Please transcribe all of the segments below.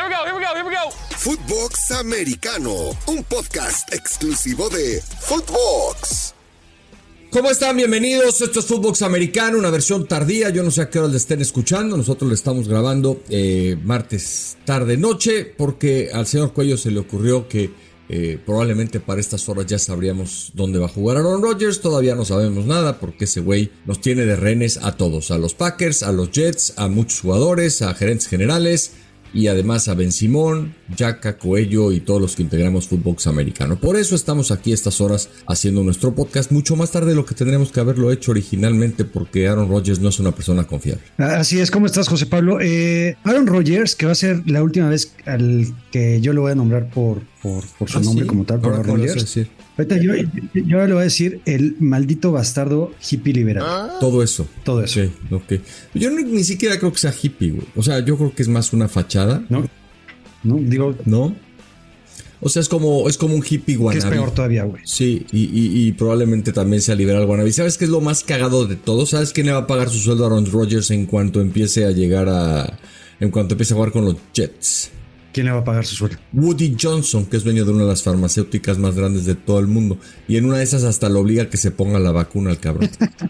Footbox Americano, un podcast exclusivo de Footbox. ¿Cómo están? Bienvenidos. Esto es Footbox Americano, una versión tardía. Yo no sé a qué hora le estén escuchando. Nosotros le estamos grabando martes tarde-noche porque al señor Cuello se le ocurrió que probablemente para estas horas ya sabríamos dónde va a jugar Aaron Rodgers. Todavía no sabemos nada porque ese güey nos tiene de rehenes a todos. A los Packers, a los Jets, a muchos jugadores, a gerentes generales y además a Ben Simón, Yaka, Coello y todos los que integramos Footbox Americano. Por eso estamos aquí a estas horas haciendo nuestro podcast mucho más tarde de lo que tendríamos que haberlo hecho originalmente porque Aaron Rodgers no es una persona confiable. Así es. ¿Cómo estás, José Pablo? Aaron Rodgers, que va a ser la última vez al que yo lo voy a nombrar por su nombre, ¿sí? Como tal, por Aaron Rodgers. Ahorita yo le voy a decir el maldito bastardo hippie liberal. Todo eso. Sí, okay. Yo ni siquiera creo que sea hippie, güey. O sea, yo creo que es más una fachada. No, digo... ¿No? O sea, es como un hippie wannabe. Que es peor todavía, güey. Sí, y probablemente también sea liberal wannabe. ¿Sabes qué es lo más cagado de todo? ¿Sabes quién le va a pagar su sueldo a Aaron Rodgers en cuanto empiece a jugar con los Jets? ¿Quién le va a pagar su sueldo? Woody Johnson, que es dueño de una de las farmacéuticas más grandes de todo el mundo. Y en una de esas hasta lo obliga a que se ponga la vacuna al cabrón.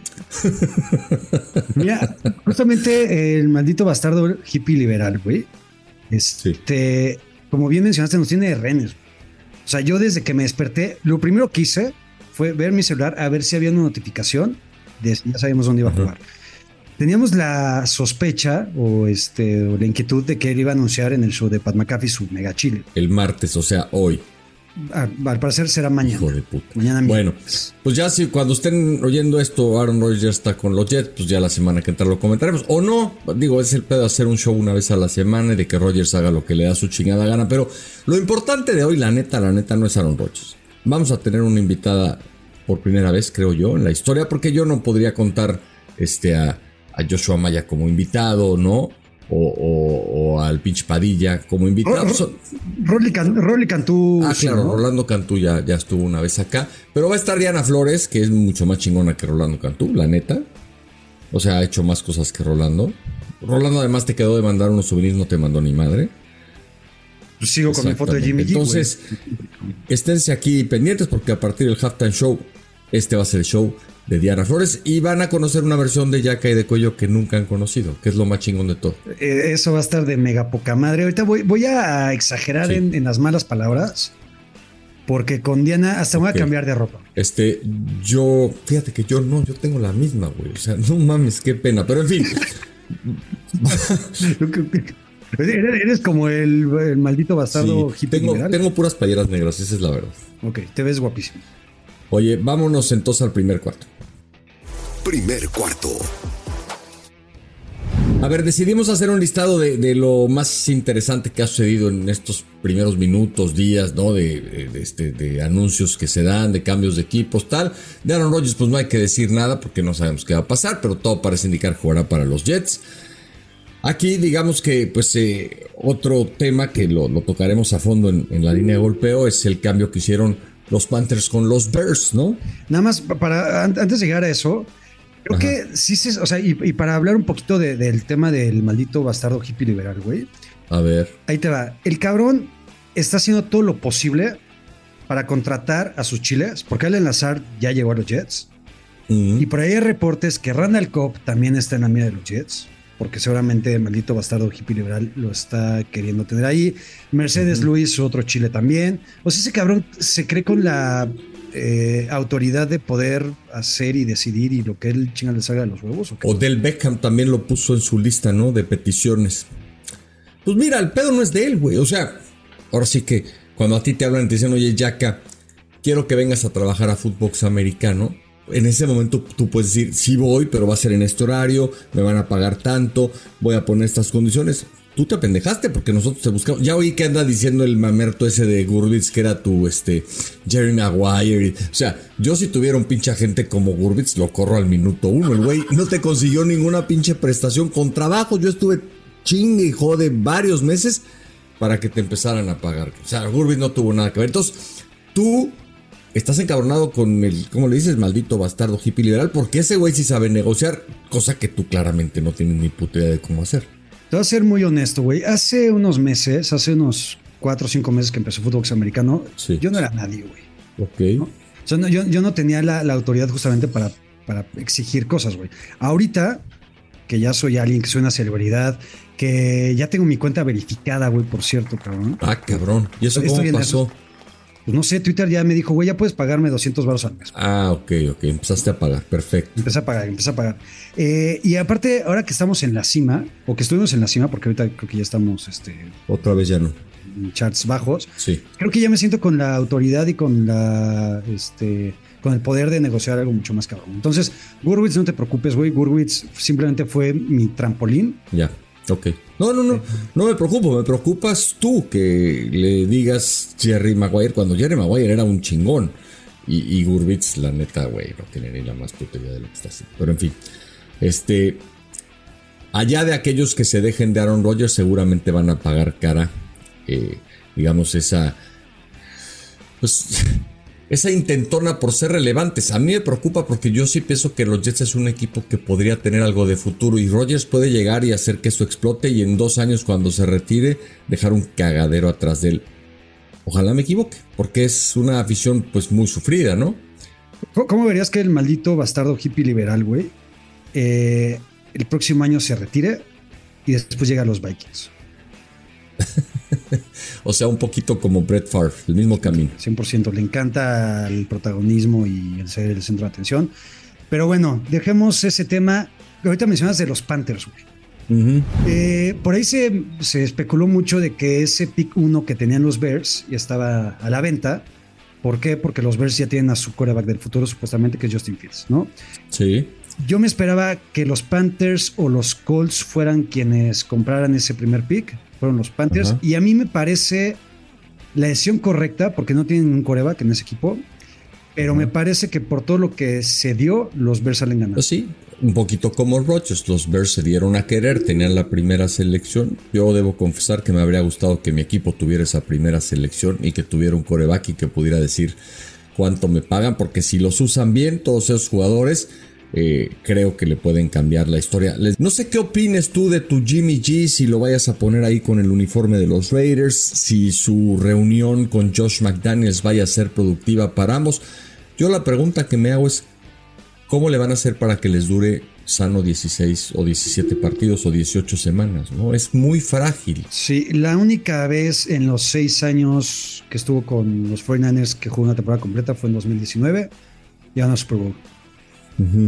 Mira, justamente el maldito bastardo hippie liberal, güey. Sí. Como bien mencionaste, nos tiene de rehenes. O sea, yo desde que me desperté, lo primero que hice fue ver mi celular a ver si había una notificación de ya sabíamos dónde iba a jugar. Teníamos la sospecha o la inquietud de que él iba a anunciar en el show de Pat McAfee su mega chile. El martes, o sea, hoy. Al parecer será mañana. Hijo de puta. Mañana bueno, pues ya si cuando estén oyendo esto, Aaron Rodgers ya está con los Jets, pues ya la semana que entra lo comentaremos. O no, digo, es el pedo de hacer un show una vez a la semana y de que Rodgers haga lo que le da su chingada gana. Pero lo importante de hoy, la neta no es Aaron Rodgers. Vamos a tener una invitada por primera vez, creo yo, en la historia, porque yo no podría contar a Joshua Maya como invitado, ¿no? O al pinche Padilla como invitado. Rolly Cantú. Claro, ¿no? Rolando Cantú ya estuvo una vez acá. Pero va a estar Diana Flores, que es mucho más chingona que Rolando Cantú, la neta. O sea, ha hecho más cosas que Rolando. Rolando además te quedó de mandar unos souvenirs, no te mandó ni madre. Pues sigo con mi foto de Jimmy G. Entonces, esténse aquí pendientes porque a partir del Halftime Show, va a ser el show de Diana Flores y van a conocer una versión de Yaka y de Cuello que nunca han conocido, que es lo más chingón de todo. Eso va a estar de mega poca madre. Ahorita voy a exagerar en las malas palabras porque con Diana hasta voy a cambiar de ropa. Fíjate que yo tengo la misma, güey. O sea, no mames, qué pena, pero en fin. Eres como el maldito bastardo hippie liberal. Tengo puras playeras negras, esa es la verdad. Ok, te ves guapísimo. Oye, vámonos entonces al primer cuarto. Primer cuarto. A ver, decidimos hacer un listado de lo más interesante que ha sucedido en estos primeros minutos, días, ¿no? De anuncios que se dan, de cambios de equipos, tal. De Aaron Rodgers, pues no hay que decir nada porque no sabemos qué va a pasar, pero todo parece indicar que jugará para los Jets. Aquí, digamos que, pues, otro tema que lo tocaremos a fondo en la línea de golpeo es el cambio que hicieron los Panthers con los Bears, ¿no? Nada más, antes de llegar a eso, creo que sí, o sea, y para hablar un poquito del tema del maldito bastardo hippie liberal, güey. A ver. Ahí te va. El cabrón está haciendo todo lo posible para contratar a sus chiles, porque Allen Lazard ya llegó a los Jets. Y por ahí hay reportes que Randall Cobb también está en la mira de los Jets, porque seguramente el maldito bastardo hippie liberal lo está queriendo tener ahí. Mercedes Lewis, otro chile también. O sea, ese cabrón se cree con la autoridad de poder hacer y decidir y lo que él chinga le salga de los huevos. ¿O Odell Beckham también lo puso en su lista, ¿no? De peticiones. Pues mira, el pedo no es de él, güey. O sea, ahora sí que cuando a ti te hablan y te dicen, oye, Yaka, quiero que vengas a trabajar a Footbox Americano. En ese momento tú puedes decir, sí voy, pero va a ser en este horario, me van a pagar tanto, voy a poner estas condiciones. Tú te apendejaste porque nosotros te buscamos. Ya oí que anda diciendo el mamerto ese de Gurbitz que era tu Jerry Maguire. O sea, yo si tuviera un pinche agente como Gurbitz lo corro al minuto 1. El güey no te consiguió ninguna pinche prestación con trabajo. Yo estuve chingue y jode varios meses para que te empezaran a pagar. O sea, Gurbitz no tuvo nada que ver. Entonces, tú estás encabronado con el, ¿cómo le dices? Maldito bastardo hippie liberal, porque ese güey sí sabe negociar, cosa que tú claramente no tienes ni puta idea de cómo hacer. Te voy a ser muy honesto, güey. Hace unos 4 o 5 meses que empezó Fútbol Americano, sí. Yo no era nadie, güey. Ok. ¿No? O sea, no, yo no tenía la autoridad justamente para exigir cosas, güey. Ahorita, que ya soy alguien, que soy una celebridad, que ya tengo mi cuenta verificada, güey, por cierto, cabrón. Ah, cabrón. ¿Y eso cómo pasó? Pues no sé, Twitter ya me dijo, güey, ya puedes pagarme $200 al mes. Ah, ok. Empezaste a pagar, perfecto. Empecé a pagar. Y aparte, ahora que estamos en la cima, o que estuvimos en la cima, porque ahorita creo que ya estamos otra vez ya no. En charts bajos. Sí. Creo que ya me siento con la autoridad y con con el poder de negociar algo mucho más cabrón. Entonces, Gurwitz, no te preocupes, güey. Gurwitz simplemente fue mi trampolín. Ya. Ok. No me preocupo, me preocupas tú que le digas Jerry Maguire cuando Jerry Maguire era un chingón y Gurwitz, la neta, güey, no tiene ni la más puta idea de lo que está haciendo. Pero en fin, allá de aquellos que se dejen de Aaron Rodgers seguramente van a pagar cara, digamos, esa intentona por ser relevantes. A mí me preocupa porque yo sí pienso que los Jets es un equipo que podría tener algo de futuro y Rodgers puede llegar y hacer que eso explote y en 2 años cuando se retire dejar un cagadero atrás de él. Ojalá me equivoque, porque es una afición pues muy sufrida, ¿no? ¿Cómo verías que el maldito bastardo hippie liberal, güey, el próximo año se retire y después llega a los Vikings? O sea, un poquito como Brett Favre, el mismo camino. 100%, le encanta el protagonismo y el ser el centro de atención. Pero bueno, dejemos ese tema. Ahorita mencionas de los Panthers, güey. Uh-huh. Por ahí se especuló mucho de que ese pick 1 que tenían los Bears ya estaba a la venta. ¿Por qué? Porque los Bears ya tienen a su quarterback del futuro, supuestamente, que es Justin Fields, ¿no? Sí. Yo me esperaba que los Panthers o los Colts fueran quienes compraran ese primer pick. Fueron los Panthers. Uh-huh. Y a mí me parece la decisión correcta porque no tienen un quarterback en ese equipo. Pero me parece que por todo lo que se dio, los Bears salen ganando. Pues sí, un poquito como Rodgers. Los Bears se dieron a querer, tenían la primera selección. Yo debo confesar que me habría gustado que mi equipo tuviera esa primera selección y que tuviera un quarterback y que pudiera decir cuánto me pagan. Porque si los usan bien, todos esos jugadores, creo que le pueden cambiar la historia. No sé qué opines tú de tu Jimmy G, si lo vayas a poner ahí con el uniforme de los Raiders, si su reunión con Josh McDaniels vaya a ser productiva para ambos. Yo la pregunta que me hago es, ¿cómo le van a hacer para que les dure sano 16 o 17 partidos o 18 semanas? ¿No? Es muy frágil. Sí, la única vez en los 6 años que estuvo con los 49ers que jugó una temporada completa fue en 2019 y ganó Super Bowl. Uh-huh.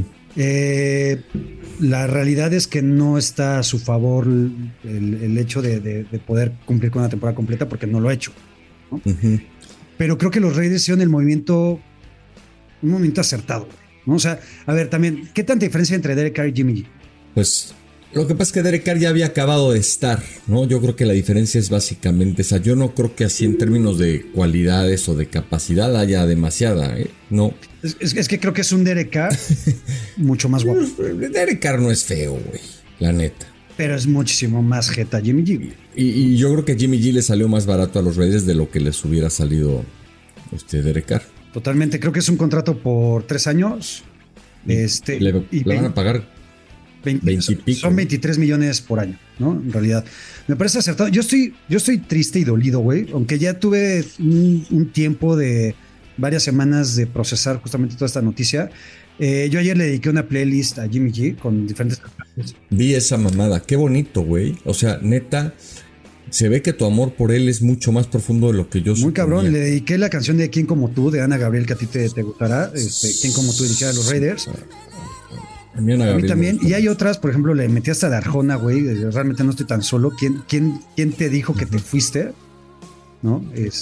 La realidad es que no está a su favor el hecho de poder cumplir con una temporada completa porque no lo ha hecho, ¿no? Uh-huh. Pero creo que los Raiders hicieron un movimiento acertado, ¿no? O sea, a ver, también, ¿qué tanta diferencia entre Derek Carr y Jimmy G? Pues lo que pasa es que Derek Carr ya había acabado de estar, ¿no? Yo creo que la diferencia es básicamente esa. Yo no creo que así en términos de cualidades o de capacidad haya demasiada, ¿eh? No. Es que creo que es un Derek Carr mucho más guapo. Derek Carr no es feo, güey, la neta. Pero es muchísimo más jeta Jimmy G. Y yo creo que Jimmy G le salió más barato a los Raiders de lo que les hubiera salido Derek Carr. Totalmente, creo que es un contrato por 3 años. Le van a pagar 20 y pico. Son 23 millones por año, ¿no? En realidad, me parece acertado. Yo estoy triste y dolido, güey, aunque ya tuve un tiempo de varias semanas de procesar justamente toda esta noticia. Yo ayer le dediqué una playlist a Jimmy G con diferentes canciones. Vi esa mamada, qué bonito, güey. O sea, neta, se ve que tu amor por él es mucho más profundo de lo que yo suponía. Muy cabrón, le dediqué la canción de ¿Quién como tú? De Ana Gabriel, que a ti te gustará. ¿Quién como tú? Dirigida a los Raiders. A mí también. Y hay otras, por ejemplo, le metí hasta de Arjona, güey. Realmente no estoy tan solo. ¿Quién te dijo que te fuiste? ¿No?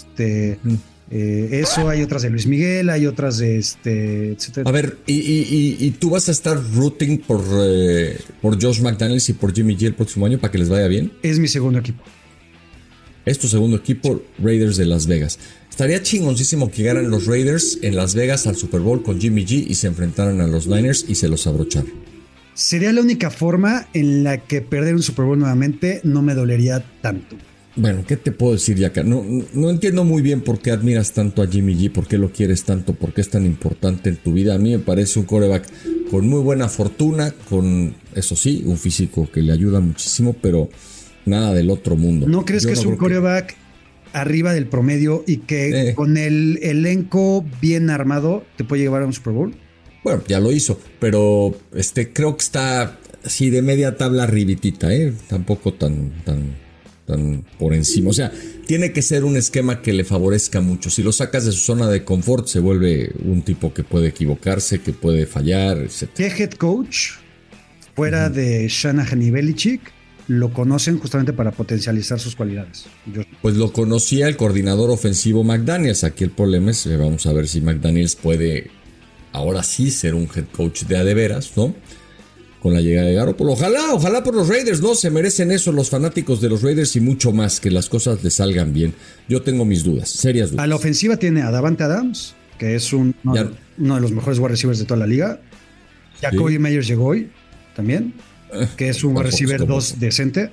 Eso, hay otras de Luis Miguel, hay otras de etcétera. A ver, y tú vas a estar rooting por Josh McDaniels y por Jimmy G el próximo año para que les vaya bien. Es mi segundo equipo. Es tu segundo equipo, Raiders de Las Vegas. Estaría chingoncísimo que llegaran los Raiders en Las Vegas al Super Bowl con Jimmy G y se enfrentaran a los Niners y se los abrocharan. Sería la única forma en la que perder un Super Bowl nuevamente no me dolería tanto. Bueno, ¿qué te puedo decir, Yaka? No entiendo muy bien por qué admiras tanto a Jimmy G, por qué lo quieres tanto, por qué es tan importante en tu vida. A mí me parece un quarterback con muy buena fortuna, con, eso sí, un físico que le ayuda muchísimo, pero nada del otro mundo. ¿No crees que es un quarterback arriba del promedio y que con el elenco bien armado te puede llevar a un Super Bowl? Bueno, ya lo hizo, pero creo que está así de media tabla arribitita, tampoco tan por encima. O sea, tiene que ser un esquema que le favorezca mucho. Si lo sacas de su zona de confort, se vuelve un tipo que puede equivocarse, que puede fallar, etc. ¿Qué head coach fuera de Shanahan y Belichick lo conocen justamente para potencializar sus cualidades? Pues lo conocía el coordinador ofensivo McDaniels. Aquí el problema es, vamos a ver si McDaniels puede ahora sí ser un head coach de a de veras, ¿no? Con la llegada de Garoppolo. Ojalá por los Raiders, ¿no? Se merecen eso los fanáticos de los Raiders y mucho más, que las cosas les salgan bien. Yo tengo mis dudas, serias dudas. A la ofensiva tiene a Davante Adams, que es uno de los mejores wide receivers de toda la liga. Jacoby Meyers llegó hoy también, que es un wide receiver 2 decente.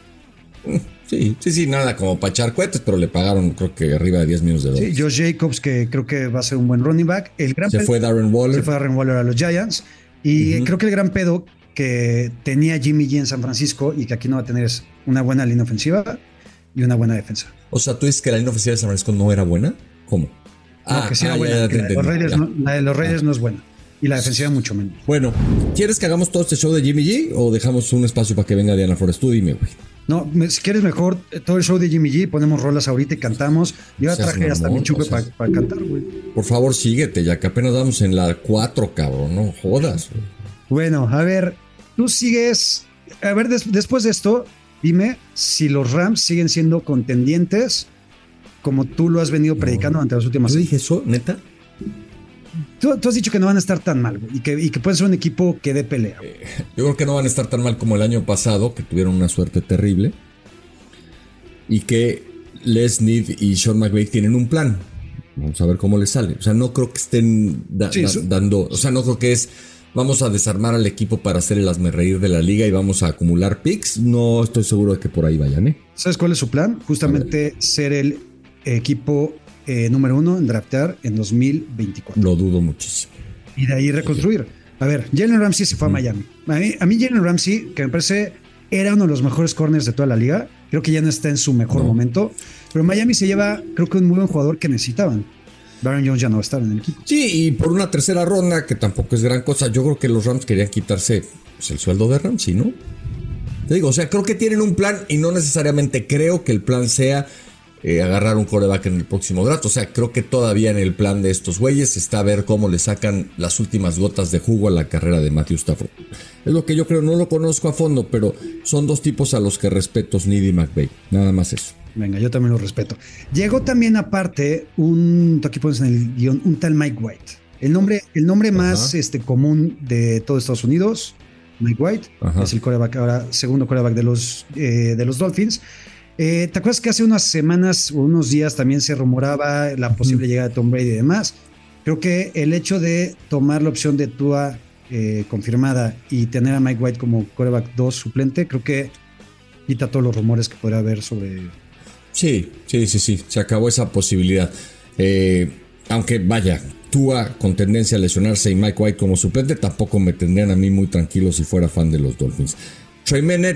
Sí, nada como para echar cohetes, pero le pagaron creo que arriba de $10 millones. Sí, Josh Jacobs, que creo que va a ser un buen running back. Se fue Darren Waller a los Giants. Y creo que el gran pedo que tenía Jimmy G en San Francisco y que aquí no va a tener es una buena línea ofensiva y una buena defensa. O sea, ¿tú dices que la línea ofensiva de San Francisco no era buena? ¿Cómo? Que sí era buena. La de los Raiders no es buena. Y la defensiva mucho menos. Bueno, ¿quieres que hagamos todo este show de Jimmy G o dejamos un espacio para que venga Diana Flores? Tú dime, güey. No, si quieres mejor todo el show de Jimmy G, ponemos rolas ahorita y cantamos. Yo traje hasta mi chupe para cantar, güey. Por favor, síguete, ya que apenas vamos en la 4, cabrón, no jodas, güey. Bueno, a ver, tú sigues. A ver, después de esto, dime si los Rams siguen siendo contendientes como tú lo has venido predicando durante las últimas. ¿Yo dije eso, neta? Tú has dicho que no van a estar tan mal, güey, y que pueden ser un equipo que dé pelea. Yo creo que no van a estar tan mal como el año pasado, que tuvieron una suerte terrible. Y que Les Snead y Sean McVay tienen un plan. Vamos a ver cómo les sale. O sea, no creo que estén dando. O sea, no creo que es. Vamos a desarmar al equipo para hacer el hazmerreír de la liga y vamos a acumular picks. No estoy seguro de que por ahí vayan, ¿eh? ¿Sabes cuál es su plan? Justamente ser el equipo número 1 en draftear en 2024. Lo dudo muchísimo. Y de ahí reconstruir. A ver, Jalen Ramsey se fue a Miami. A mí Jalen Ramsey, que me parece era uno de los mejores corners de toda la liga. Creo que ya no está en su mejor momento. Pero Miami se lleva, creo que un muy buen jugador que necesitaban. Baron Jones ya no va a estar en el equipo. Sí, y por una tercera ronda, que tampoco es gran cosa, yo creo que los Rams querían quitarse pues, el sueldo de Ramsey, ¿no? Te digo, o sea, creo que tienen un plan y no necesariamente creo que el plan sea agarrar un quarterback en el próximo draft. O sea, creo que todavía en el plan de estos güeyes está a ver cómo le sacan las últimas gotas de jugo a la carrera de Matthew Stafford. Es lo que yo creo, no lo conozco a fondo, pero son dos tipos a los que respeto, Snead y McVay. Nada más eso. Venga, yo también lo respeto. Llegó también aparte aquí pones en el guión, un tal Mike White. El nombre más común de todo Estados Unidos, Mike White, es el quarterback, ahora segundo quarterback de los Dolphins. ¿Te acuerdas que hace unas semanas o unos días también se rumoraba la posible llegada de Tom Brady y demás? Creo que el hecho de tomar la opción de Tua confirmada y tener a Mike White como quarterback 2 suplente, creo que quita todos los rumores que podría haber sobre... Sí, se acabó esa posibilidad. Aunque vaya, Tua con tendencia a lesionarse y Mike White como suplente tampoco me tendrían a mí muy tranquilo si fuera fan de los Dolphins. Tremaine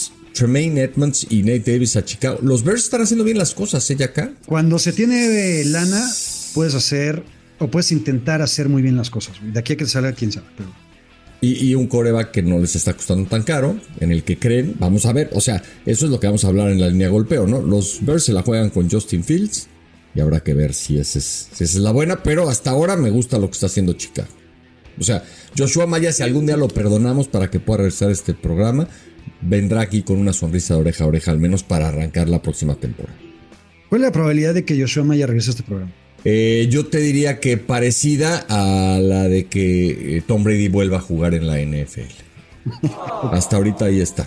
Edmonds y Nate Davis a Chicago. Los Bears están haciendo bien las cosas, ¿eh, acá? Cuando se tiene lana, puedes hacer o puedes intentar hacer muy bien las cosas. De aquí a que salga, quién sabe, pero... Y un quarterback que no les está costando tan caro, en el que creen, vamos a ver, o sea, eso es lo que vamos a hablar en la línea de golpeo, ¿no? Los Bears se la juegan con Justin Fields y habrá que ver si esa es la buena, pero hasta ahora me gusta lo que está haciendo Chicago. O sea, Joshua Maya, si algún día lo perdonamos para que pueda regresar a este programa, vendrá aquí con una sonrisa de oreja a oreja, al menos para arrancar la próxima temporada. ¿Cuál es la probabilidad de que Joshua Maya regrese a este programa? Yo te diría que parecida a la de que Tom Brady vuelva a jugar en la NFL. Hasta ahorita ahí está.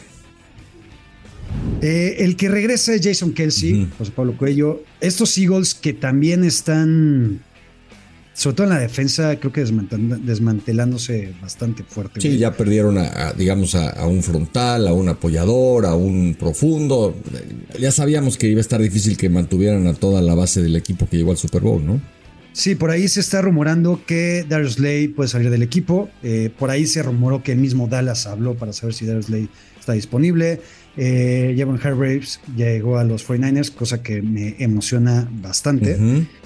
El que regresa es Jason Kelce, José Pablo Cuello. Estos Eagles que también están, sobre todo en la defensa, creo que desmantelándose bastante fuerte. Sí, ya perdieron a un frontal, a un apoyador, a un profundo. Ya sabíamos que iba a estar difícil que mantuvieran a toda la base del equipo que llegó al Super Bowl, ¿no? Sí, por ahí se está rumorando que Darius Slay puede salir del equipo. Por ahí se rumoró que el mismo Dallas habló para saber si Darius Slay está disponible. Javon Hargraves llegó a los 49ers, cosa que me emociona bastante.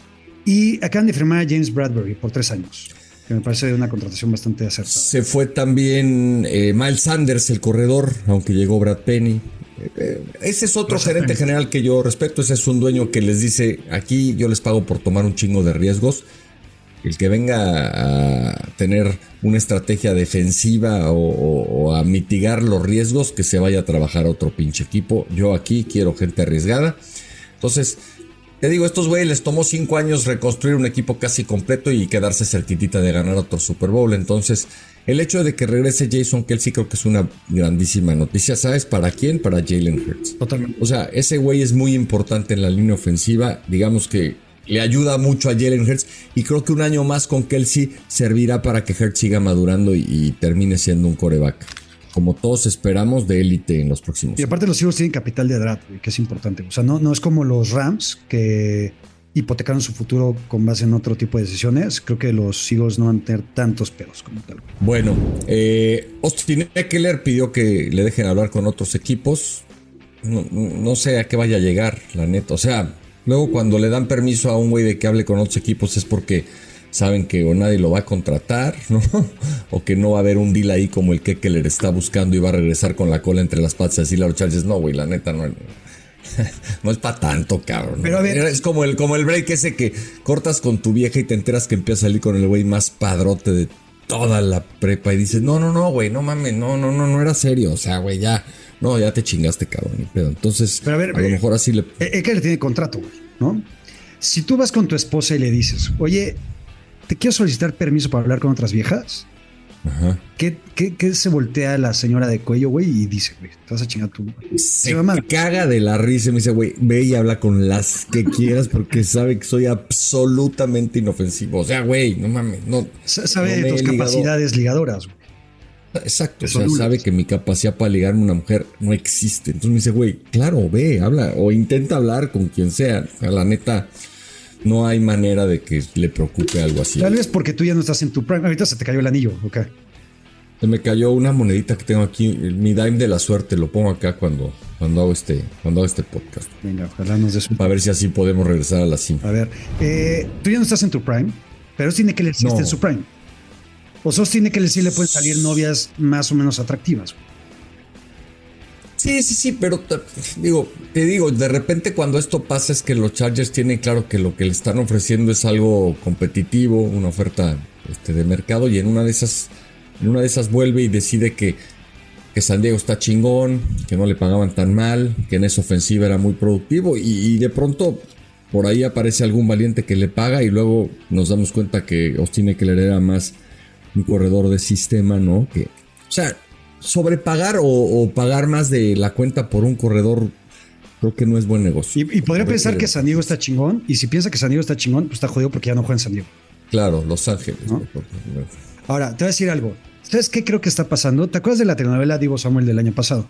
Y acaban de firmar a James Bradbury por 3 años, que me parece una contratación bastante acertada. Se fue también Miles Sanders, el corredor, aunque llegó Brad Penny. Ese es otro gerente general que yo respeto. Ese es un dueño que les dice: aquí yo les pago por tomar un chingo de riesgos. El que venga a tener una estrategia defensiva o a mitigar los riesgos, que se vaya a trabajar a otro pinche equipo. Yo aquí quiero gente arriesgada. Entonces, te digo, estos güeyes les tomó 5 años reconstruir un equipo casi completo y quedarse cerquitita de ganar otro Super Bowl. Entonces, el hecho de que regrese Jason Kelce creo que es una grandísima noticia. ¿Sabes para quién? Para Jalen Hurts. Totalmente. O sea, ese güey es muy importante en la línea ofensiva. Digamos que le ayuda mucho a Jalen Hurts. Y creo que un año más con Kelce servirá para que Hurts siga madurando y termine siendo un quarterback, como todos esperamos, de élite en los próximos. Y aparte los Eagles tienen capital de draft, que es importante. O sea, no es como los Rams, que hipotecaron su futuro con base en otro tipo de decisiones. Creo que los Eagles no van a tener tantos peros como tal. Bueno, Austin Ekeler pidió que le dejen hablar con otros equipos. No sé a qué vaya a llegar, la neta. O sea, luego cuando le dan permiso a un güey de que hable con otros equipos es porque saben que o nadie lo va a contratar, ¿no? O que no va a haber un deal ahí como el que Ekeler está buscando y va a regresar con la cola entre las patas y decirle a los Chargers: no, güey, la neta no es para tanto, cabrón. Pero a ver, es como el break ese que cortas con tu vieja y te enteras que empieza a salir con el güey más padrote de toda la prepa y dices: no, güey, no mames, no era serio. O sea, güey, ya te chingaste, cabrón, ni pedo. Entonces, pero a ver, lo mejor así le... Ekeler tiene contrato, güey, ¿no? Si tú vas con tu esposa y le dices: oye, te quiero solicitar permiso para hablar con otras viejas. Ajá. ¿Qué se voltea la señora de cuello, güey? Y dice: güey, te vas a chingar tú. Se caga de la risa y me dice: güey, ve y habla con las que quieras porque sabe que soy absolutamente inofensivo. O sea, güey, no mames, no. Sabe de tus capacidades ligadoras, güey. Exacto, o sea, sabe que mi capacidad para ligarme a una mujer no existe. Entonces me dice: güey, claro, ve, habla o intenta hablar con quien sea. O sea, la neta, no hay manera de que le preocupe algo así. Tal vez porque tú ya no estás en tu prime. Ahorita se te cayó el anillo, ok. Se me cayó una monedita que tengo aquí, mi dime de la suerte. Lo pongo acá cuando hago este podcast. Venga, ojalá nos des un... Para ver si así podemos regresar a la cima. A ver, tú ya no estás en tu prime, pero tiene que decirte en su prime. O tiene que decirle pueden salir novias más o menos atractivas. Sí, pero te digo, de repente cuando esto pasa es que los Chargers tienen claro que lo que le están ofreciendo es algo competitivo, una oferta de mercado, y en una de esas vuelve y decide que San Diego está chingón, que no le pagaban tan mal, que en esa ofensiva era muy productivo, y de pronto por ahí aparece algún valiente que le paga y luego nos damos cuenta que Austin Ekeler era más un corredor de sistema, ¿no? Que, o sea, sobrepagar o pagar más de la cuenta por un corredor creo que no es buen negocio. Y podría pensar que San Diego está chingón, y si piensa que San Diego está chingón, pues está jodido porque ya no juega en San Diego. Claro, Los Ángeles. ¿No? Ahora, te voy a decir algo. ¿Sabes qué creo que está pasando? ¿Te acuerdas de la telenovela Divo Samuel del año pasado?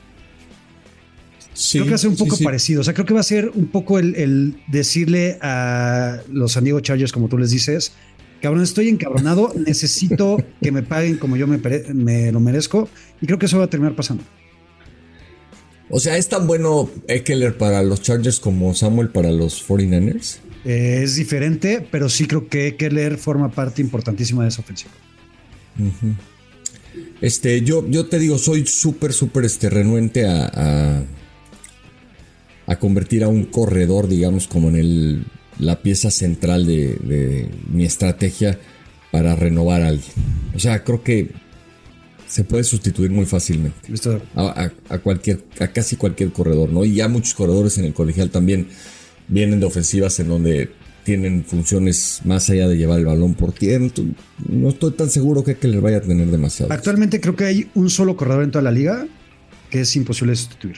Sí, creo que va a ser un poco parecido. O sea, creo que va a ser un poco el decirle a los San Diego Chargers, como tú les dices: cabrón, estoy encabronado, necesito que me paguen como yo me lo merezco. Y creo que eso va a terminar pasando. O sea, ¿es tan bueno Ekeler para los Chargers como Samuel para los 49ers? Es diferente, pero sí creo que Ekeler forma parte importantísima de esa ofensiva. Uh-huh. Yo te digo, soy súper renuente a convertir a un corredor, digamos, como en la pieza central de mi estrategia para renovar a alguien. O sea, creo que se puede sustituir muy fácilmente a casi cualquier corredor, ¿no? Y ya muchos corredores en el colegial también vienen de ofensivas en donde tienen funciones más allá de llevar el balón por tierra. No estoy tan seguro que les vaya a tener demasiado. Actualmente creo que hay un solo corredor en toda la liga que es imposible de sustituir.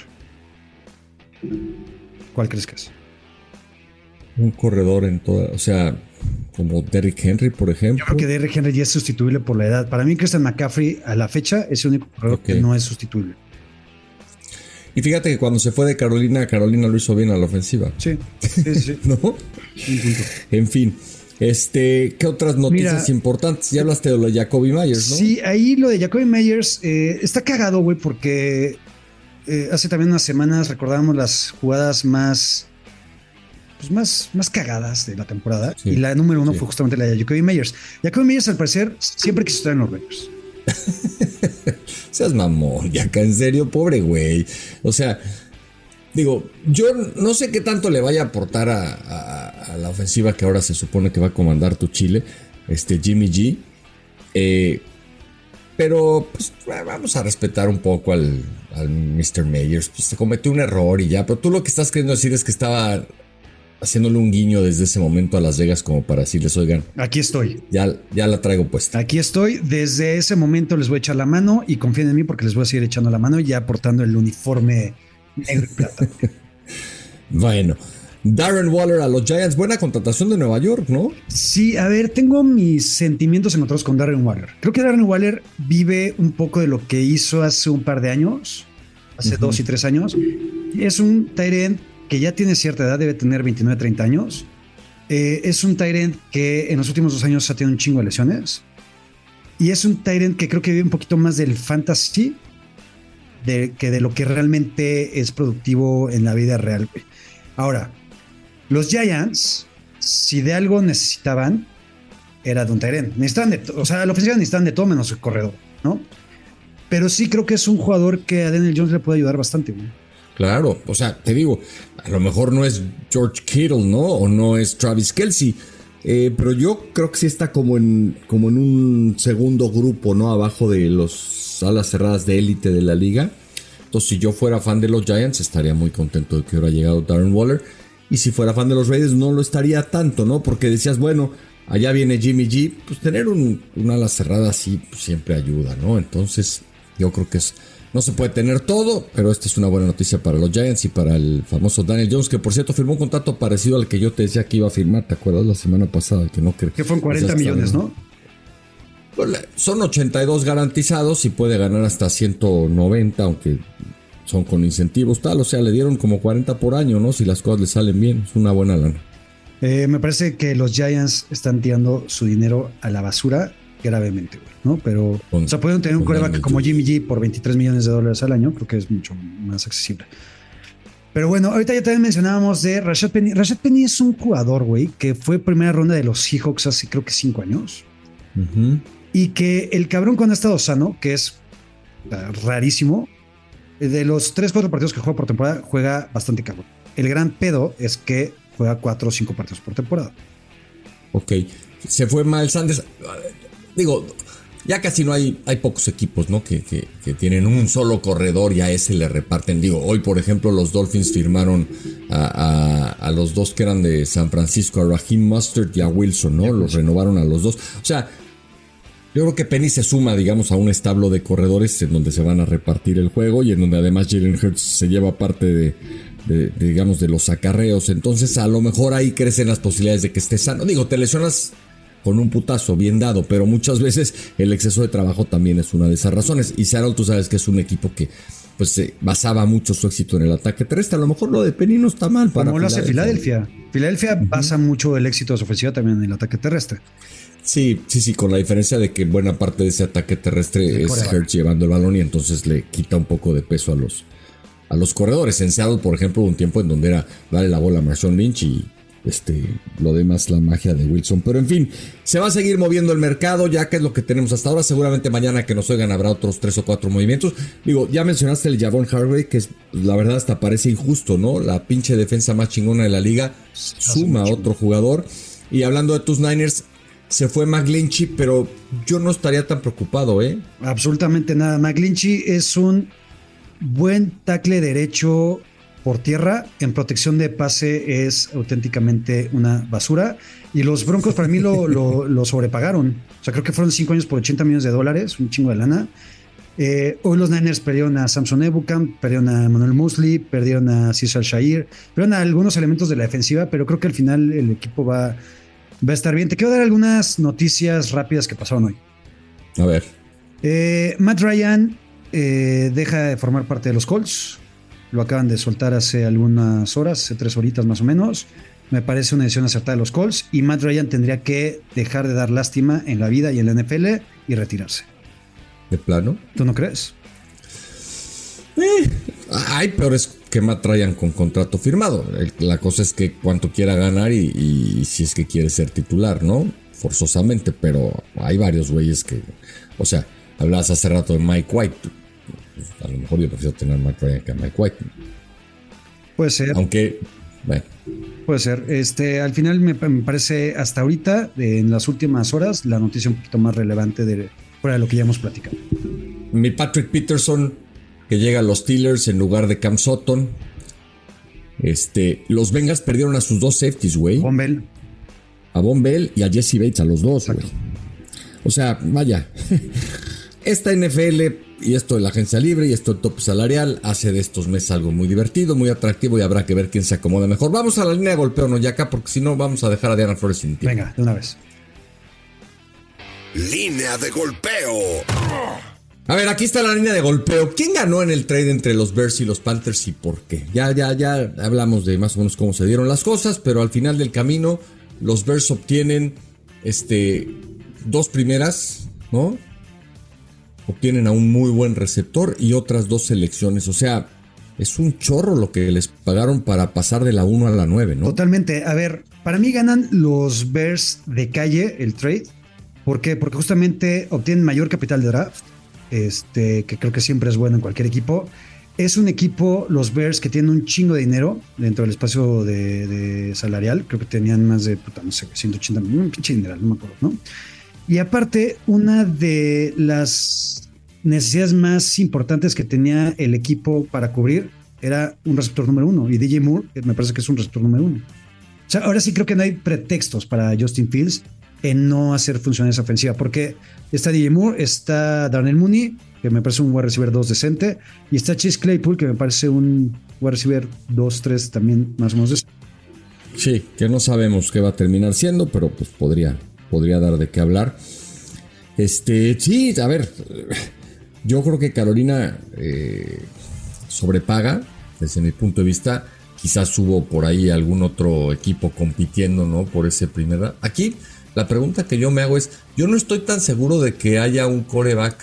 ¿Cuál crees que es? Un corredor en toda, o sea, como Derrick Henry, por ejemplo. Yo creo que Derrick Henry ya es sustituible por la edad. Para mí, Christian McCaffrey a la fecha es el único corredor que no es sustituible. Y fíjate que cuando se fue de Carolina lo hizo bien a la ofensiva. Sí. ¿No? En fin. ¿Qué otras noticias importantes? Ya hablaste de lo de Jacoby Myers, ¿no? Sí, ahí lo de Jacoby Myers está cagado, güey, porque hace también unas semanas recordábamos las jugadas más cagadas de la temporada. Sí, y la número 1 fue justamente la de Jacoby Myers. Jacoby Myers, al parecer, siempre quiso estar en los Raiders. Seas mamón, Yaka, en serio, pobre güey. O sea, digo, yo no sé qué tanto le vaya a aportar a la ofensiva que ahora se supone que va a comandar tu Chile, Jimmy G. Pero pues vamos a respetar un poco al Mr. Myers. Pues se cometió un error y ya. Pero tú lo que estás queriendo decir es que estaba haciéndole un guiño desde ese momento a Las Vegas como para decirles, oigan, aquí estoy. Ya la traigo puesta. Aquí estoy. Desde ese momento les voy a echar la mano y confíen en mí porque les voy a seguir echando la mano y ya portando el uniforme negro y plata. Bueno, Darren Waller a los Giants, buena contratación de Nueva York, ¿no? Sí, a ver, tengo mis sentimientos encontrados con Darren Waller. Creo que Darren Waller vive un poco de lo que hizo hace un par de años, hace 2 y 3 años. Es un tight end que ya tiene cierta edad, debe tener 29, 30 años. Es un tight end que en los últimos 2 años ha tenido un chingo de lesiones. Y es un tight end que creo que vive un poquito más del fantasy que de lo que realmente es productivo en la vida real. Ahora, los Giants, si de algo necesitaban, era de un tight end. O sea, la ofensiva necesitaban de todo menos el corredor, ¿no? Pero sí creo que es un jugador que a Daniel Jones le puede ayudar bastante, güey. Claro, o sea, te digo, a lo mejor no es George Kittle, ¿no? O no es Travis Kelce, pero yo creo que sí está como en un segundo grupo, ¿no? Abajo de los alas cerradas de élite de la liga. Entonces, si yo fuera fan de los Giants, estaría muy contento de que hubiera llegado Darren Waller. Y si fuera fan de los Raiders, no lo estaría tanto, ¿no? Porque decías, bueno, allá viene Jimmy G, pues tener una ala cerrada así pues, siempre ayuda, ¿no? Entonces, yo creo que no se puede tener todo, pero esta es una buena noticia para los Giants y para el famoso Daniel Jones, que por cierto firmó un contrato parecido al que yo te decía que iba a firmar, ¿te acuerdas? La semana pasada, que no creo. Que fueron 40 millones, ¿no? Pues, son 82 garantizados y puede ganar hasta 190, aunque son con incentivos, tal. O sea, le dieron como 40 por año, ¿no? Si las cosas le salen bien, es una buena lana. Me parece que los Giants están tirando su dinero a la basura gravemente, güey, ¿no? Pero, o sea, pueden tener un quarterback como Jimmy G por $23 millones al año, creo que es mucho más accesible. Pero bueno, ahorita ya también mencionábamos de Rashad Penny. Rashad Penny es un jugador, güey, que fue primera ronda de los Seahawks hace creo que 5 años. Y que el cabrón cuando ha estado sano, que es rarísimo, de los 3-4 partidos que juega por temporada, juega bastante cabrón. El gran pedo es que juega 4 o 5 partidos por temporada. Ok, se fue Miles Sanders. Digo, ya casi no hay pocos equipos, ¿no? Que tienen un solo corredor y a ese le reparten. Digo, hoy por ejemplo los Dolphins firmaron a los dos que eran de San Francisco, a Raheem Mostert y a Wilson, ¿no? Los renovaron a los dos. O sea, yo creo que Penny se suma, digamos, a un establo de corredores en donde se van a repartir el juego y en donde además Jalen Hurts se lleva parte digamos, de los acarreos. Entonces, a lo mejor ahí crecen las posibilidades de que esté sano. Digo, te lesionas con un putazo bien dado, pero muchas veces el exceso de trabajo también es una de esas razones. Y Seattle, tú sabes que es un equipo que pues se basaba mucho su éxito en el ataque terrestre. A lo mejor lo de Penny no está mal para como lo hace Filadelfia. Filadelfia basa mucho el éxito de su ofensiva también en el ataque terrestre. Sí, con la diferencia de que buena parte de ese ataque terrestre es Hurts llevando el balón y entonces le quita un poco de peso a los corredores. En Seattle, por ejemplo, hubo un tiempo en donde era darle la bola a Marshawn Lynch y lo demás la magia de Wilson. Pero en fin, se va a seguir moviendo el mercado, ya que es lo que tenemos hasta ahora. Seguramente mañana que nos oigan habrá otros 3 o 4 movimientos. Digo, ya mencionaste el Javon Hargrave, que es, la verdad hasta parece injusto, ¿no? La pinche defensa más chingona de la liga suma a otro jugador. Y hablando de tus Niners, se fue McGlinchey, pero yo no estaría tan preocupado, ¿eh? Absolutamente nada. McGlinchey es un buen tackle derecho por tierra. En protección de pase es auténticamente una basura. Y los Broncos para mí lo sobrepagaron. O sea, creo que fueron 5 años por $80 millones, un chingo de lana. Hoy los Niners perdieron a Samson Ebukam, perdieron a Manuel Mosley, perdieron a Cesar Shire, perdieron a algunos elementos de la defensiva, pero creo que al final el equipo va a estar bien. Te quiero dar algunas noticias rápidas que pasaron hoy. A ver. Matt Ryan deja de formar parte de los Colts. Lo acaban de soltar hace algunas horas, hace 3 horitas más o menos. Me parece una decisión acertada de los Colts y Matt Ryan tendría que dejar de dar lástima en la vida y en la NFL y retirarse. ¿De plano? ¿Tú no crees? Hay peores que Matt Ryan con contrato firmado. La cosa es que cuánto quiera ganar y si es que quiere ser titular, ¿no? Forzosamente, pero hay varios güeyes que... O sea, hablabas hace rato de Mike White. A lo mejor yo prefiero tener a Matt Ryan que a Mike White. Puede ser. Aunque, bueno. Puede ser. Al final me parece hasta ahorita, en las últimas horas, la noticia un poquito más relevante fuera de lo que ya hemos platicado. Mi Patrick Peterson, que llega a los Steelers en lugar de Cam Sutton. Los Bengals perdieron a sus dos safeties, güey. A Von Bell y a Jesse Bates, a los dos, güey. O sea, vaya. Esta NFL y esto de la agencia libre y esto del tope salarial hace de estos meses algo muy divertido, muy atractivo y habrá que ver quién se acomoda mejor. Vamos a la línea de golpeo, no, Yaka, porque si no vamos a dejar a Diana Flores sin tiempo. Venga, de una vez. Línea de golpeo. A ver, aquí está la línea de golpeo. ¿Quién ganó en el trade entre los Bears y los Panthers y por qué? Ya hablamos de más o menos cómo se dieron las cosas, pero al final del camino los Bears obtienen dos primeras, ¿no? Obtienen a un muy buen receptor y otras dos selecciones. O sea, es un chorro lo que les pagaron para pasar de la 1 a la 9, ¿no? Totalmente. A ver, para mí ganan los Bears de calle el trade. ¿Por qué? Porque justamente obtienen mayor capital de draft, que creo que siempre es bueno en cualquier equipo. Es un equipo, los Bears, que tienen un chingo de dinero dentro del espacio de salarial. Creo que tenían más de, no sé, 180 millones, un pinche dinero, no me acuerdo, ¿no? Y aparte, una de las necesidades más importantes que tenía el equipo para cubrir era un receptor número 1. Y DJ Moore, me parece que es un receptor número 1. O sea, ahora sí creo que no hay pretextos para Justin Fields en no hacer funcionar esa ofensiva. Porque está DJ Moore, está Darnell Mooney, que me parece un wide receiver 2 decente. Y está Chase Claypool, que me parece un wide receiver 2-3 también más o menos decente. Sí, que no sabemos qué va a terminar siendo, pero pues podría dar de qué hablar. Sí, a ver, yo creo que Carolina sobrepaga desde mi punto de vista. Quizás hubo por ahí algún otro equipo compitiendo, ¿no? Por ese primer. Aquí la pregunta que yo me hago es, yo no estoy tan seguro de que haya un quarterback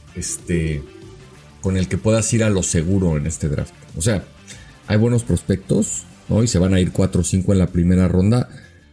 con el que puedas ir a lo seguro en este draft. O sea, hay buenos prospectos, ¿no? Y se van a ir 4 o 5 en la primera ronda.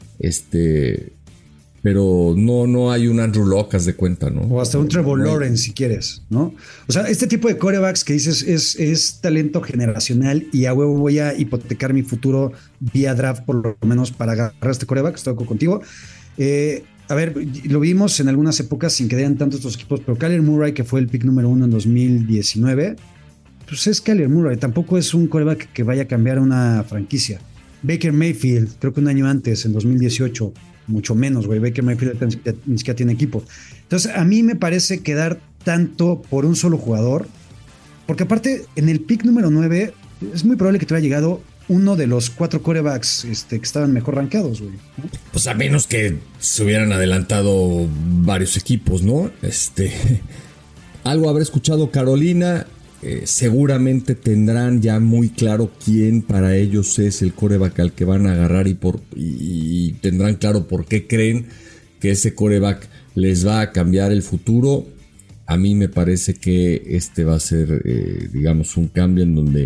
Pero no hay un Andrew Luck, haz de cuenta, ¿no? O hasta un Trevor Lawrence, si quieres, ¿no? O sea, este tipo de quarterbacks que dices es talento generacional y a huevo voy a hipotecar mi futuro vía draft, por lo menos para agarrar este quarterback. Estoy contigo. A ver, lo vimos en algunas épocas sin que dieran tanto estos equipos, pero Kyler Murray, que fue el pick número 1 en 2019, pues es Kyler Murray. Tampoco es un quarterback que vaya a cambiar una franquicia. Baker Mayfield, creo que un año antes, en 2018, mucho menos, güey. Baker Mayfield ni siquiera tiene equipo. Entonces, a mí me parece que dar tanto por un solo jugador, porque aparte, en el pick número 9, es muy probable que te haya llegado uno de los 4 quarterbacks que estaban mejor rankeados, güey, ¿no? Pues a menos que se hubieran adelantado varios equipos, ¿no? Algo habrá escuchado Carolina. Seguramente tendrán ya muy claro quién para ellos es el quarterback al que van a agarrar y tendrán claro por qué creen que ese quarterback les va a cambiar el futuro. A mí me parece que va a ser, digamos, un cambio en donde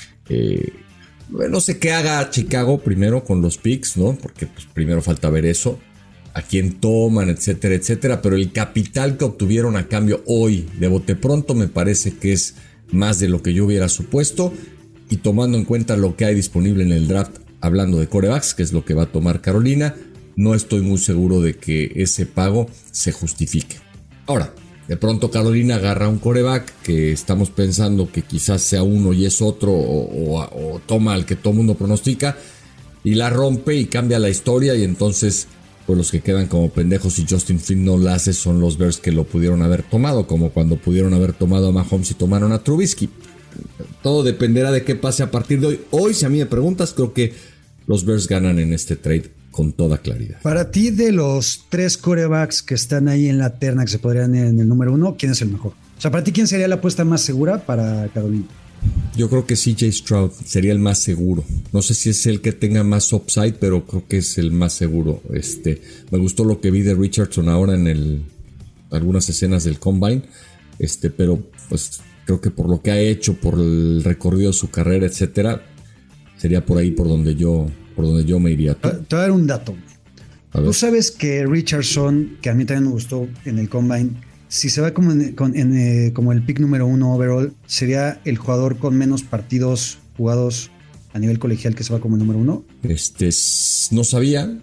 no sé qué haga Chicago primero con los picks, ¿no? Porque pues, primero falta ver eso, a quién toman, etcétera, etcétera. Pero el capital que obtuvieron a cambio hoy, de bote pronto, me parece que es más de lo que yo hubiera supuesto, y tomando en cuenta lo que hay disponible en el draft, hablando de quarterbacks, que es lo que va a tomar Carolina, no estoy muy seguro de que ese pago se justifique. Ahora, de pronto Carolina agarra un quarterback que estamos pensando que quizás sea uno y es otro, o toma al que todo el mundo pronostica y la rompe y cambia la historia, y entonces pues los que quedan como pendejos y Justin Fields no la hace son los Bears, que lo pudieron haber tomado, como cuando pudieron haber tomado a Mahomes y tomaron a Trubisky. Todo dependerá de qué pase a partir de hoy. Hoy, si a mí me preguntas, creo que los Bears ganan en este trade con toda claridad. Para ti, de los 3 quarterbacks que están ahí en la terna, que se podrían en el número 1, ¿quién es el mejor? O sea, para ti, ¿quién sería la apuesta más segura para Carolina? Yo creo que CJ Stroud sería el más seguro. No sé si es el que tenga más upside, pero creo que es el más seguro. Me gustó lo que vi de Richardson ahora en algunas escenas del Combine. Pero pues creo que por lo que ha hecho, por el recorrido de su carrera, etcétera, sería por ahí por donde yo me iría. Te voy a dar un dato. Tú sabes que Richardson, que a mí también me gustó en el Combine, si se va como el pick número 1 overall, sería el jugador con menos partidos jugados a nivel colegial que se va como el número 1. No sabía.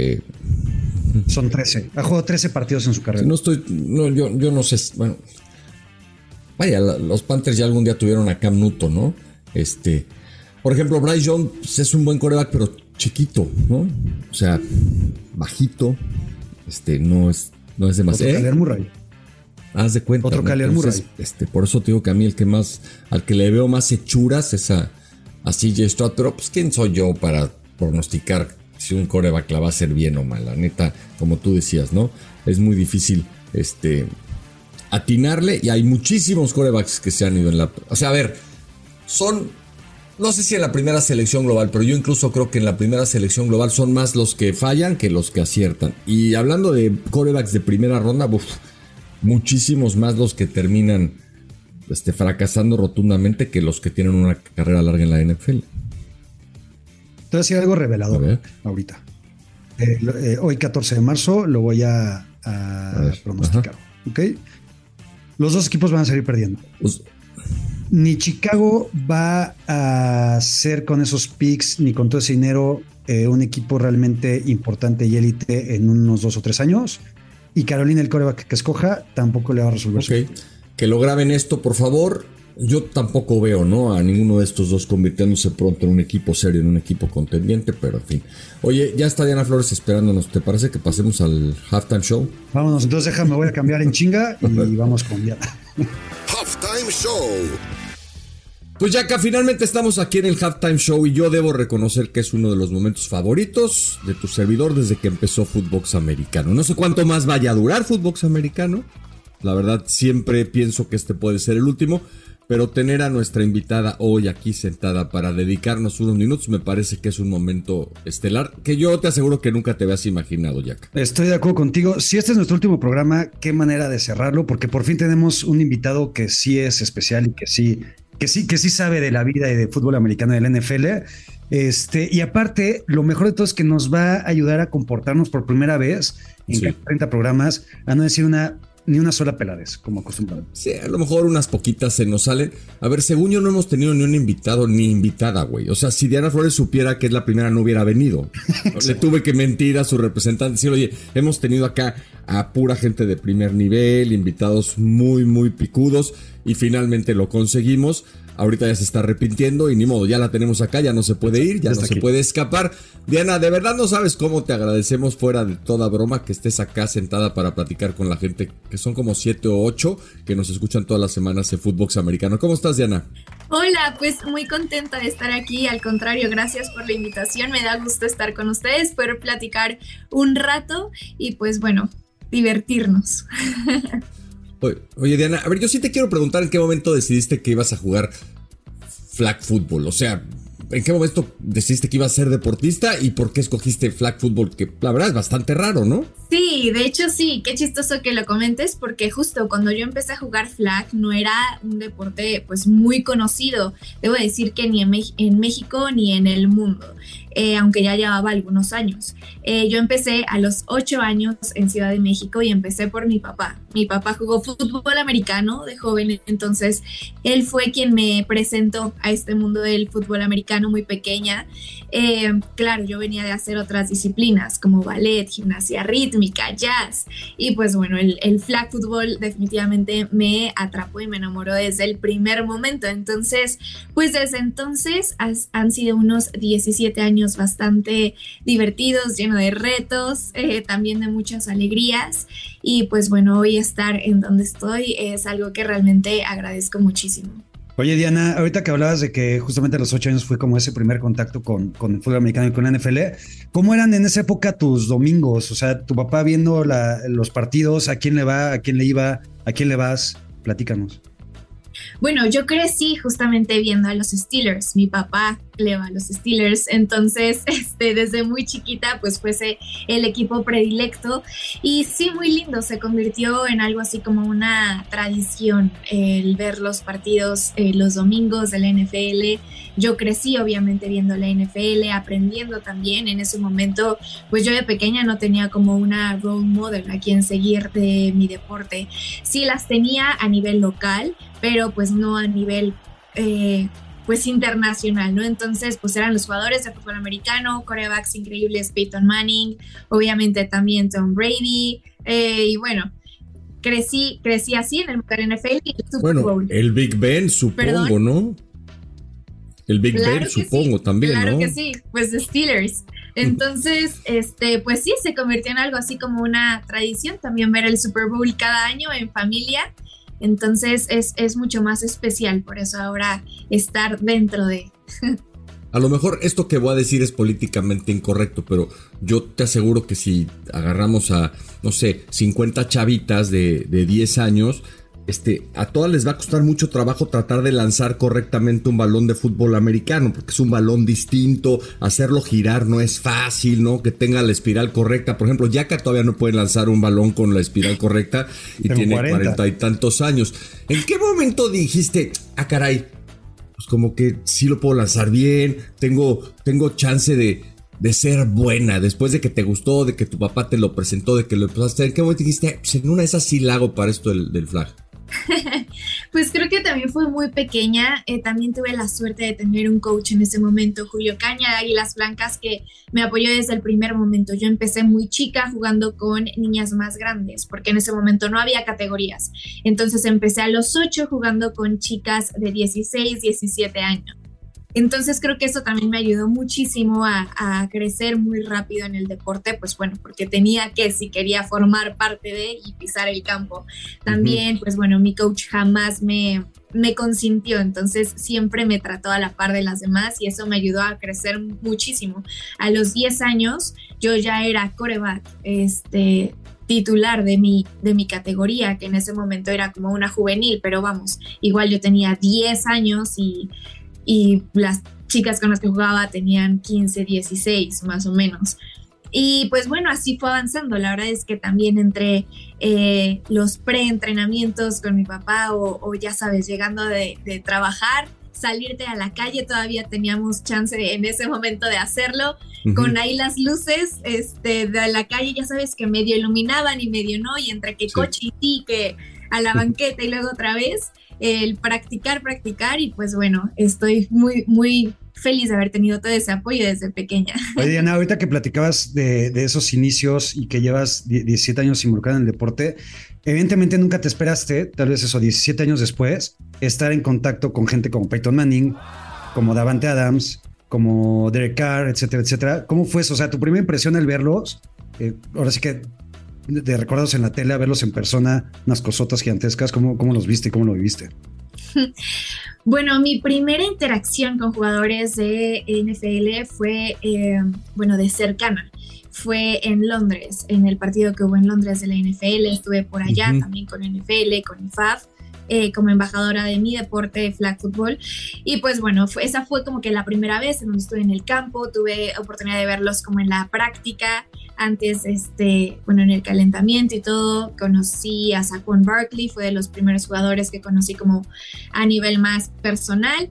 Son 13. Ha jugado 13 partidos en su carrera. Yo no sé. Bueno, vaya, los Panthers ya algún día tuvieron a Cam Newton, ¿no? Por ejemplo, Bryce Young pues, es un buen quarterback, pero chiquito, ¿no? O sea, bajito. No es demasiado. Otro Kyler Murray. Haz de cuenta. Otro Kyler Murray. Por eso te digo que a mí al que le veo más hechuras es a CJ Stroud, pero pues quién soy yo para pronosticar si un quarterback la va a hacer bien o mal. La neta, como tú decías, ¿no? Es muy difícil atinarle, y hay muchísimos quarterbacks que se han ido o sea, a ver, no sé si en la primera selección global, pero yo incluso creo que en la primera selección global son más los que fallan que los que aciertan. Y hablando de quarterbacks de primera ronda, muchísimos más los que terminan fracasando rotundamente que los que tienen una carrera larga en la NFL. Te voy a decir algo revelador ahorita. Hoy 14 de marzo lo voy a pronosticar. ¿Ok? Los dos equipos van a salir perdiendo. Ni Chicago va a ser con esos picks ni con todo ese dinero un equipo realmente importante y élite en unos 2 o 3 años. Y Carolina, el quarterback que escoja, tampoco le va a resolver. Ok, que lo graben esto, por favor. Yo tampoco veo, ¿no?, a ninguno de estos dos convirtiéndose pronto en un equipo serio, en un equipo contendiente, pero en fin. Oye, ya está Diana Flores esperándonos. ¿Te parece que pasemos al Halftime Show? Vámonos, entonces déjame, voy a cambiar en chinga y vamos con Diana. Halftime Show. Pues ya acá finalmente estamos aquí en el Halftime Show, y yo debo reconocer que es uno de los momentos favoritos de tu servidor desde que empezó Footbox Americano. No sé cuánto más vaya a durar Footbox Americano. La verdad, siempre pienso que este puede ser el último, pero tener a nuestra invitada hoy aquí sentada para dedicarnos unos minutos me parece que es un momento estelar que yo te aseguro que nunca te habías imaginado, Jack. Estoy de acuerdo contigo. Si este es nuestro último programa, qué manera de cerrarlo, porque por fin tenemos un invitado que sí es especial y que sí sabe de la vida y de fútbol americano de la NFL. Y aparte, lo mejor de todo es que nos va a ayudar a comportarnos por primera vez en 30 programas, a no decir ni una sola peladez, como acostumbrado. Sí, a lo mejor unas poquitas se nos salen. A ver, según yo no hemos tenido ni un invitado ni invitada, güey. O sea, si Diana Flores supiera que es la primera, no hubiera venido. Le tuve que mentir a su representante, decir, oye, hemos tenido acá a pura gente de primer nivel, invitados muy, muy picudos, y finalmente lo conseguimos. Ahorita ya se está arrepintiendo y ni modo, ya la tenemos acá, ya no se puede ir, ya no se puede escapar. Diana, de verdad no sabes cómo te agradecemos, fuera de toda broma, que estés acá sentada para platicar con la gente, que son como 7 o 8 que nos escuchan todas las semanas en Footbox Americano. ¿Cómo estás, Diana? Hola, pues muy contenta de estar aquí. Al contrario, gracias por la invitación. Me da gusto estar con ustedes, poder platicar un rato y pues bueno, divertirnos. Oye, Diana, a ver, yo sí te quiero preguntar en qué momento decidiste que ibas a jugar flag football. O sea, ¿en qué momento decidiste que ibas a ser deportista y por qué escogiste flag football? Que la verdad es bastante raro, ¿no? Sí, de hecho sí, qué chistoso que lo comentes, porque justo cuando yo empecé a jugar flag no era un deporte pues muy conocido. Debo decir que ni en México ni en el mundo. Aunque ya llevaba algunos años. Yo empecé a los 8 años en Ciudad de México y empecé por mi papá. Mi papá jugó fútbol americano de joven, entonces él fue quien me presentó a este mundo del fútbol americano muy pequeña. Claro, yo venía de hacer otras disciplinas como ballet, gimnasia rítmica, jazz, y pues bueno, el flag football definitivamente me atrapó y me enamoró desde el primer momento. Entonces, pues desde entonces han sido unos 17 años bastante divertidos, lleno de retos, también de muchas alegrías, y pues bueno, hoy estar en donde estoy es algo que realmente agradezco muchísimo. Oye, Diana, ahorita que hablabas de que justamente a los 8 años fue como ese primer contacto con el fútbol americano y con la NFL, ¿cómo eran en esa época tus domingos? O sea, tu papá viendo los partidos, ¿a quién le va? ¿A quién le iba? ¿A quién le vas? Platícanos. Bueno, yo crecí justamente viendo a los Steelers. Mi papá le va a los Steelers, entonces desde muy chiquita pues fuese el equipo predilecto y sí, muy lindo, se convirtió en algo así como una tradición el ver los partidos los domingos de la NFL. Yo crecí obviamente viendo la NFL, aprendiendo también en ese momento, pues yo de pequeña no tenía como una role model a quien seguir de mi deporte. Sí las tenía a nivel local, pero pues no a nivel pues internacional, ¿no? Entonces pues eran los jugadores de fútbol americano, quarterbacks increíbles, Peyton Manning, obviamente también Tom Brady, y bueno, crecí así en el NFL y el Super Bowl. El Big Ben, supongo, ¿perdón? ¿No? El Big claro Ben, supongo, sí, también, claro, ¿no? Claro que sí, pues de Steelers. Entonces, pues sí, se convirtió en algo así como una tradición también ver el Super Bowl cada año en familia. Entonces es mucho más especial, por eso ahora estar dentro de... A lo mejor esto que voy a decir es políticamente incorrecto, pero yo te aseguro que si agarramos a, no sé, 50 chavitas de 10 años, a todas les va a costar mucho trabajo tratar de lanzar correctamente un balón de fútbol americano, porque es un balón distinto, hacerlo girar no es fácil, ¿no? Que tenga la espiral correcta. Por ejemplo, Yaka todavía no puede lanzar un balón con la espiral correcta y tiene 40 y tantos años. ¿En qué momento dijiste, caray, pues como que sí lo puedo lanzar bien, tengo chance de ser buena, después de que te gustó, de que tu papá te lo presentó, de que lo empezaste? ¿En qué momento dijiste, pues en una de esas sí la hago para esto del flag? Pues creo que también fue muy pequeña, también tuve la suerte de tener un coach en ese momento, Julio Caña de Águilas Blancas, que me apoyó desde el primer momento. Yo empecé muy chica jugando con niñas más grandes, porque en ese momento no había categorías, entonces empecé a los 8 jugando con chicas de 16, 17 años. Entonces creo que eso también me ayudó muchísimo a crecer muy rápido en el deporte, pues bueno, porque tenía que, si quería formar parte de y pisar el campo. También, pues bueno, mi coach jamás me consintió, entonces siempre me trató a la par de las demás y eso me ayudó a crecer muchísimo. A los 10 años yo ya era quarterback, titular de mi categoría, que en ese momento era como una juvenil, pero vamos, igual yo tenía 10 años y las chicas con las que jugaba tenían 15, 16 más o menos. Y pues bueno, así fue avanzando. La verdad es que también entre los preentrenamientos con mi papá o ya sabes, llegando de trabajar, salirte a la calle, todavía teníamos chance en ese momento de hacerlo, con ahí las luces de la calle, ya sabes, que medio iluminaban y medio no, y entre que coche y ti, que a la banqueta y luego otra vez, el practicar y pues bueno, estoy muy, muy feliz de haber tenido todo ese apoyo desde pequeña. Oye, Diana, ahorita que platicabas de esos inicios y que llevas 17 años involucrada en el deporte, evidentemente nunca te esperaste, tal vez eso, 17 años después, estar en contacto con gente como Peyton Manning, como Davante Adams, como Derek Carr, etcétera, etcétera. ¿Cómo fue eso? O sea, tu primera impresión al verlos, ahora sí que de recordarlos en la tele a verlos en persona, unas cosotas gigantescas, ¿cómo los viste y cómo lo viviste? Bueno, mi primera interacción con jugadores de NFL fue, de cercana. Fue en Londres, en el partido que hubo en Londres de la NFL. Estuve por allá también con NFL, con IFAF, como embajadora de mi deporte de flag football. Y pues bueno, esa fue como que la primera vez en donde estuve en el campo. Tuve oportunidad de verlos como en la práctica, antes, en el calentamiento y todo. Conocí a Saquon Barkley, fue de los primeros jugadores que conocí como a nivel más personal.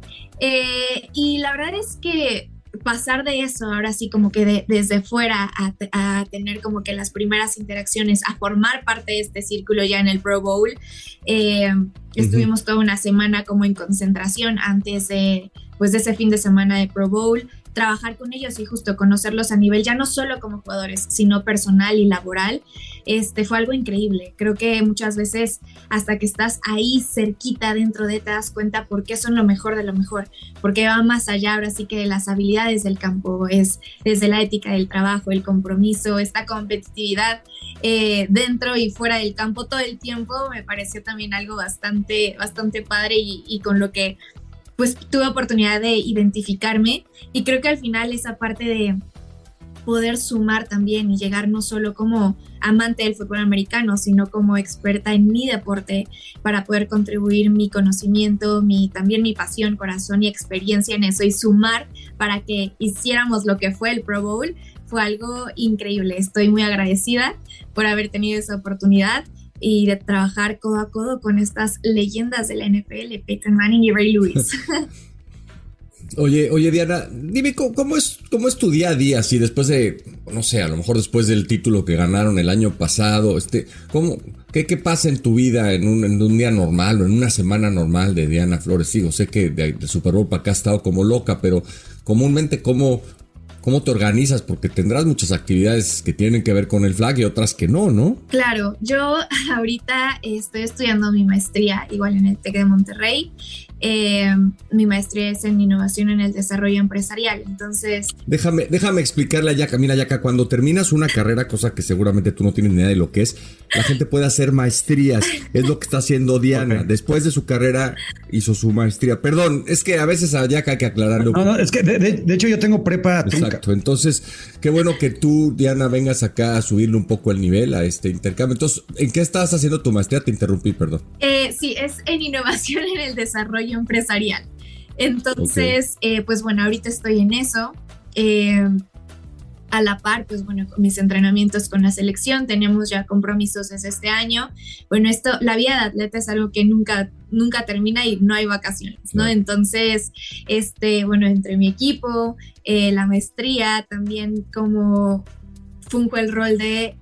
Y la verdad es que pasar de eso, ahora sí como que desde fuera a tener como que las primeras interacciones, a formar parte de este círculo ya en el Pro Bowl, estuvimos toda una semana como en concentración antes de ese fin de semana de Pro Bowl, trabajar con ellos y justo conocerlos a nivel ya no solo como jugadores, sino personal y laboral, fue algo increíble. Creo que muchas veces hasta que estás ahí cerquita dentro te das cuenta por qué son lo mejor de lo mejor, porque va más allá ahora sí que de las habilidades del campo, es desde la ética del trabajo, el compromiso, esta competitividad dentro y fuera del campo todo el tiempo. Me pareció también algo bastante padre y con lo que pues tuve oportunidad de identificarme, y creo que al final esa parte poder sumar también y llegar no solo como amante del fútbol americano, sino como experta en mi deporte para poder contribuir mi conocimiento, también mi pasión, corazón y experiencia en eso y sumar para que hiciéramos lo que fue el Pro Bowl. Fue algo increíble. Estoy muy agradecida por haber tenido esa oportunidad y de trabajar codo a codo con estas leyendas de la NFL, Peyton Manning y Ray Lewis. Oye, Diana, dime, ¿cómo es tu día a día? Si después de, no sé, a lo mejor después del título que ganaron el año pasado, ¿qué pasa en tu vida en un día normal o en una semana normal de Diana Flores? Digo, sé que de Super Bowl para acá ha estado como loca, pero comúnmente, ¿cómo te organizas? Porque tendrás muchas actividades que tienen que ver con el flag y otras que no, ¿no? Claro, yo ahorita estoy estudiando mi maestría igual en el TEC de Monterrey. Mi maestría es en innovación en el desarrollo empresarial, entonces... Déjame explicarle a Yaka. Mira, Yaka, cuando terminas una carrera, cosa que seguramente tú no tienes ni idea de lo que es, la gente puede hacer maestrías, es lo que está haciendo Diana. Okay. Después de su carrera hizo su maestría. Perdón, es que a veces a Yaka hay que aclararlo. No, es que de hecho yo tengo prepa trunca. Exacto, entonces qué bueno que tú, Diana, vengas acá a subirle un poco el nivel a este intercambio. Entonces, ¿en qué estás haciendo tu maestría? Te interrumpí, perdón. Sí, es en innovación en el desarrollo empresarial. Entonces, okay. Pues bueno, ahorita estoy en eso. A la par, pues bueno, con mis entrenamientos con la selección, tenemos ya compromisos desde este año. Bueno, la vida de atleta es algo que nunca termina y no hay vacaciones, ¿no? Entonces, bueno, entre mi equipo, la maestría, también como funjo el rol de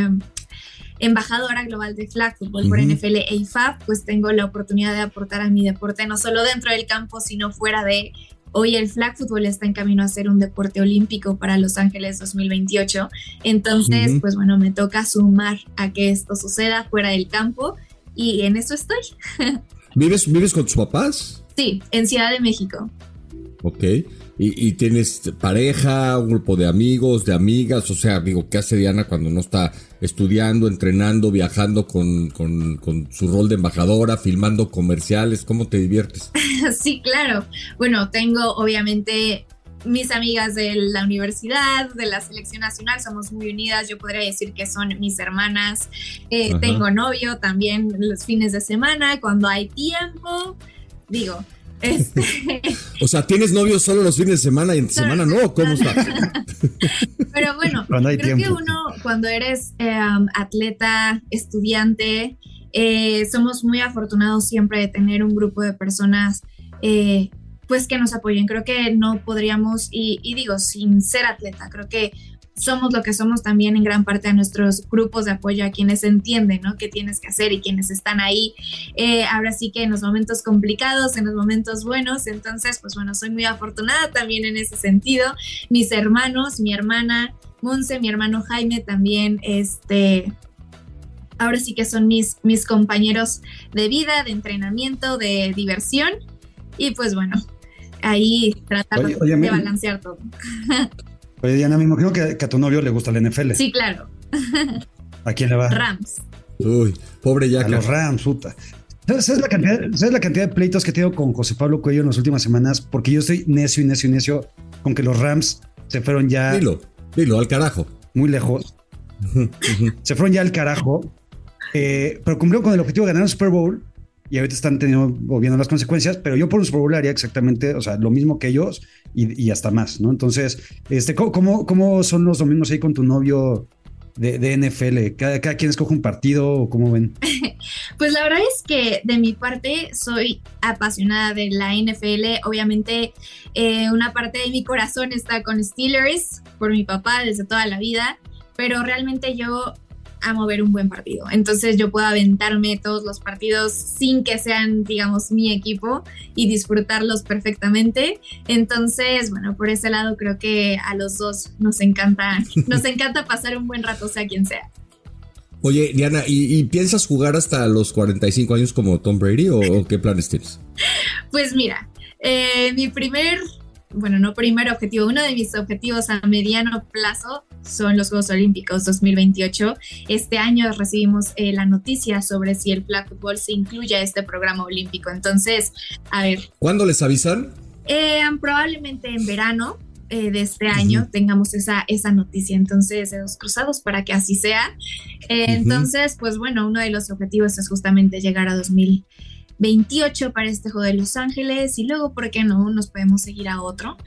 embajadora global de flag football por NFL e IFAF, pues tengo la oportunidad de aportar a mi deporte, no solo dentro del campo, sino fuera de. Hoy el flag football está en camino a ser un deporte olímpico para Los Ángeles 2028. Entonces, pues bueno, me toca sumar a que esto suceda fuera del campo y en eso estoy. ¿Vives con tus papás? Sí, en Ciudad de México. Ok. ¿Y tienes pareja, un grupo de amigos, de amigas? O sea, digo, ¿qué hace Diana cuando no está estudiando, entrenando, viajando con su rol de embajadora, filmando comerciales? ¿Cómo te diviertes? Sí, claro. Bueno, tengo obviamente mis amigas de la universidad, de la selección nacional, somos muy unidas. Yo podría decir que son mis hermanas. Tengo novio también los fines de semana, cuando hay tiempo. Digo... O sea, ¿tienes novio solo los fines de semana y en semana no? ¿Cómo está? Pero bueno, creo que uno cuando eres atleta, estudiante, somos muy afortunados siempre de tener un grupo de personas pues que nos apoyen. Creo que no podríamos, y digo, sin ser atleta, creo que somos lo que somos también en gran parte a nuestros grupos de apoyo, a quienes entienden, ¿no?, qué tienes que hacer y quienes están ahí. Ahora sí que en los momentos complicados, en los momentos buenos. Entonces, pues bueno, soy muy afortunada también en ese sentido. Mis hermanos, mi hermana Monse, mi hermano Jaime también, ahora sí que son mis compañeros de vida, de entrenamiento, de diversión. Y pues bueno, ahí tratar de balancear todo. Oye, Diana, me imagino que a tu novio le gusta la NFL. Sí, claro. ¿A quién le va? Rams. Uy, pobre Yaka. A los Rams, puta. ¿Sabes la cantidad de pleitos que he tenido con José Pablo Cuello en las últimas semanas? Porque yo estoy necio con que los Rams se fueron ya... Dilo, al carajo. Muy lejos. Se fueron ya al carajo. Pero cumplieron con el objetivo de ganar un Super Bowl. Y ahorita están viendo las consecuencias, pero yo por un Super Bowl haría exactamente, o sea, lo mismo que ellos y hasta más, ¿no? Entonces, ¿cómo son los domingos ahí con tu novio de NFL? ¿Cada quien escoge un partido o cómo ven? Pues la verdad es que de mi parte soy apasionada de la NFL. Obviamente una parte de mi corazón está con Steelers por mi papá desde toda la vida, pero realmente yo amo ver un buen partido. Entonces yo puedo aventarme todos los partidos sin que sean, digamos, mi equipo y disfrutarlos perfectamente. Entonces, bueno, por ese lado creo que a los dos nos encanta pasar un buen rato, sea quien sea. Oye, Diana, ¿y piensas jugar hasta los 45 años como Tom Brady o qué planes tienes? Pues mira, uno de mis objetivos a mediano plazo son los Juegos Olímpicos 2028. Este año recibimos la noticia sobre si el flag football se incluye a este programa olímpico. Entonces, a ver. ¿Cuándo les avisan? Probablemente en verano. de este año tengamos esa noticia. Entonces, dedos cruzados para que así sea. Entonces, pues bueno, uno de los objetivos es justamente llegar a 2028 para este juego de Los Ángeles y luego, ¿por qué no? Nos podemos seguir a otro.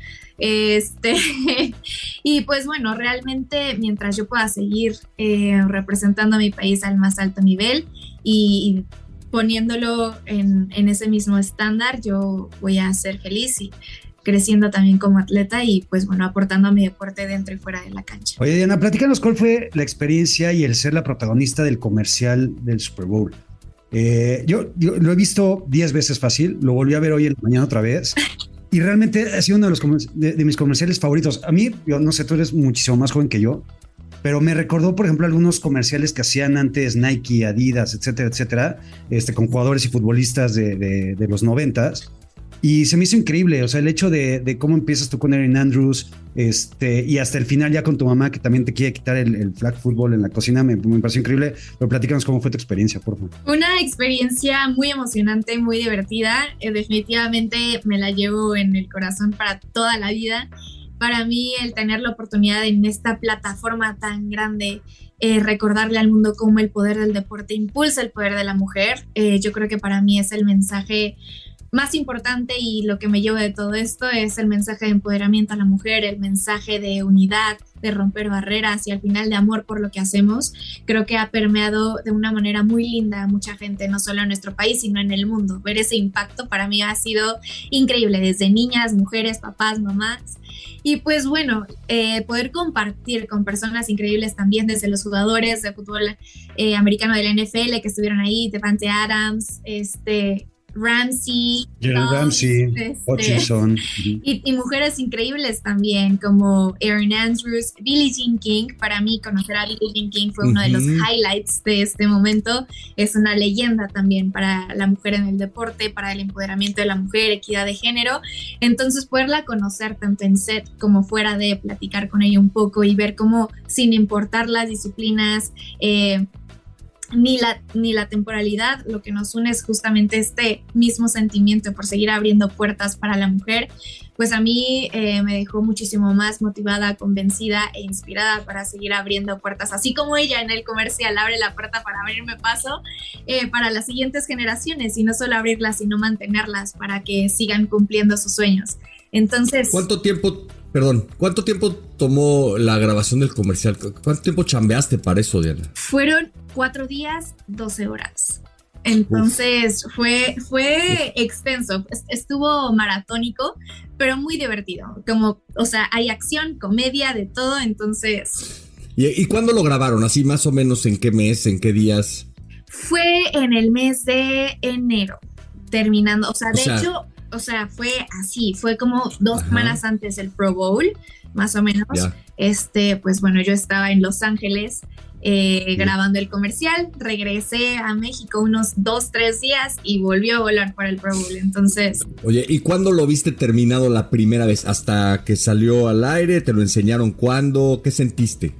Y pues bueno, realmente mientras yo pueda seguir representando a mi país al más alto nivel y poniéndolo en ese mismo estándar, yo voy a ser feliz y creciendo también como atleta y pues bueno, aportando a mi deporte dentro y fuera de la cancha. Oye, Diana, platícanos cuál fue la experiencia y el ser la protagonista del comercial del Super Bowl. Yo lo he visto 10 veces fácil, lo volví a ver hoy en la mañana otra vez y realmente ha sido uno de mis comerciales favoritos. A mí, yo no sé, tú eres muchísimo más joven que yo, pero me recordó, por ejemplo, algunos comerciales que hacían antes Nike, Adidas, etcétera, etcétera, con jugadores y futbolistas de los 90s. Y se me hizo increíble, o sea, el hecho de cómo empiezas tú con Erin Andrews, y hasta el final ya con tu mamá que también te quiere quitar el flag football en la cocina, me pareció increíble. Pero platícanos cómo fue tu experiencia, por favor. Una experiencia muy emocionante, muy divertida. Definitivamente me la llevo en el corazón para toda la vida. Para mí, el tener la oportunidad en esta plataforma tan grande, recordarle al mundo cómo el poder del deporte impulsa el poder de la mujer, yo creo que para mí es el mensaje más importante y lo que me llevo de todo esto es el mensaje de empoderamiento a la mujer, el mensaje de unidad, de romper barreras y al final de amor por lo que hacemos. Creo que ha permeado de una manera muy linda a mucha gente, no solo en nuestro país, sino en el mundo. Ver ese impacto para mí ha sido increíble, desde niñas, mujeres, papás, mamás. Y pues bueno, poder compartir con personas increíbles también, desde los jugadores de fútbol americano de la NFL que estuvieron ahí, Davante Adams, Ramsey, Hutchinson. Y mujeres increíbles también, como Erin Andrews, Billie Jean King. Para mí, conocer a Billie Jean King fue uno de los highlights de este momento. Es una leyenda también para la mujer en el deporte, para el empoderamiento de la mujer, equidad de género. Entonces, poderla conocer tanto en set como fuera de, platicar con ella un poco y ver cómo, sin importar las disciplinas, ni la temporalidad, lo que nos une es justamente este mismo sentimiento por seguir abriendo puertas para la mujer. Pues a mí me dejó muchísimo más motivada, convencida e inspirada para seguir abriendo puertas, así como ella en el comercial abre la puerta para abrirme paso para las siguientes generaciones, y no solo abrirlas, sino mantenerlas para que sigan cumpliendo sus sueños. Entonces, ¿Cuánto tiempo tomó la grabación del comercial? ¿Cuánto tiempo chambeaste para eso, Diana? Fueron 4 días, 12 horas. Entonces fue extenso, estuvo maratónico, pero muy divertido. Como, o sea, hay acción, comedia, de todo, entonces. ¿Y cuándo lo grabaron? Así más o menos, ¿en qué mes, en qué días? Fue en el mes de enero, terminando, o sea, hecho, o sea, fue así, fue como 2 semanas antes del Pro Bowl, más o menos. Pues bueno, yo estaba en Los Ángeles grabando el comercial, regresé a México unos 2-3 días y volvió a volar para el Pro Bowl. Entonces, oye, ¿y cuándo lo viste terminado la primera vez? ¿Hasta que salió al aire? ¿Te lo enseñaron cuándo? ¿Qué sentiste?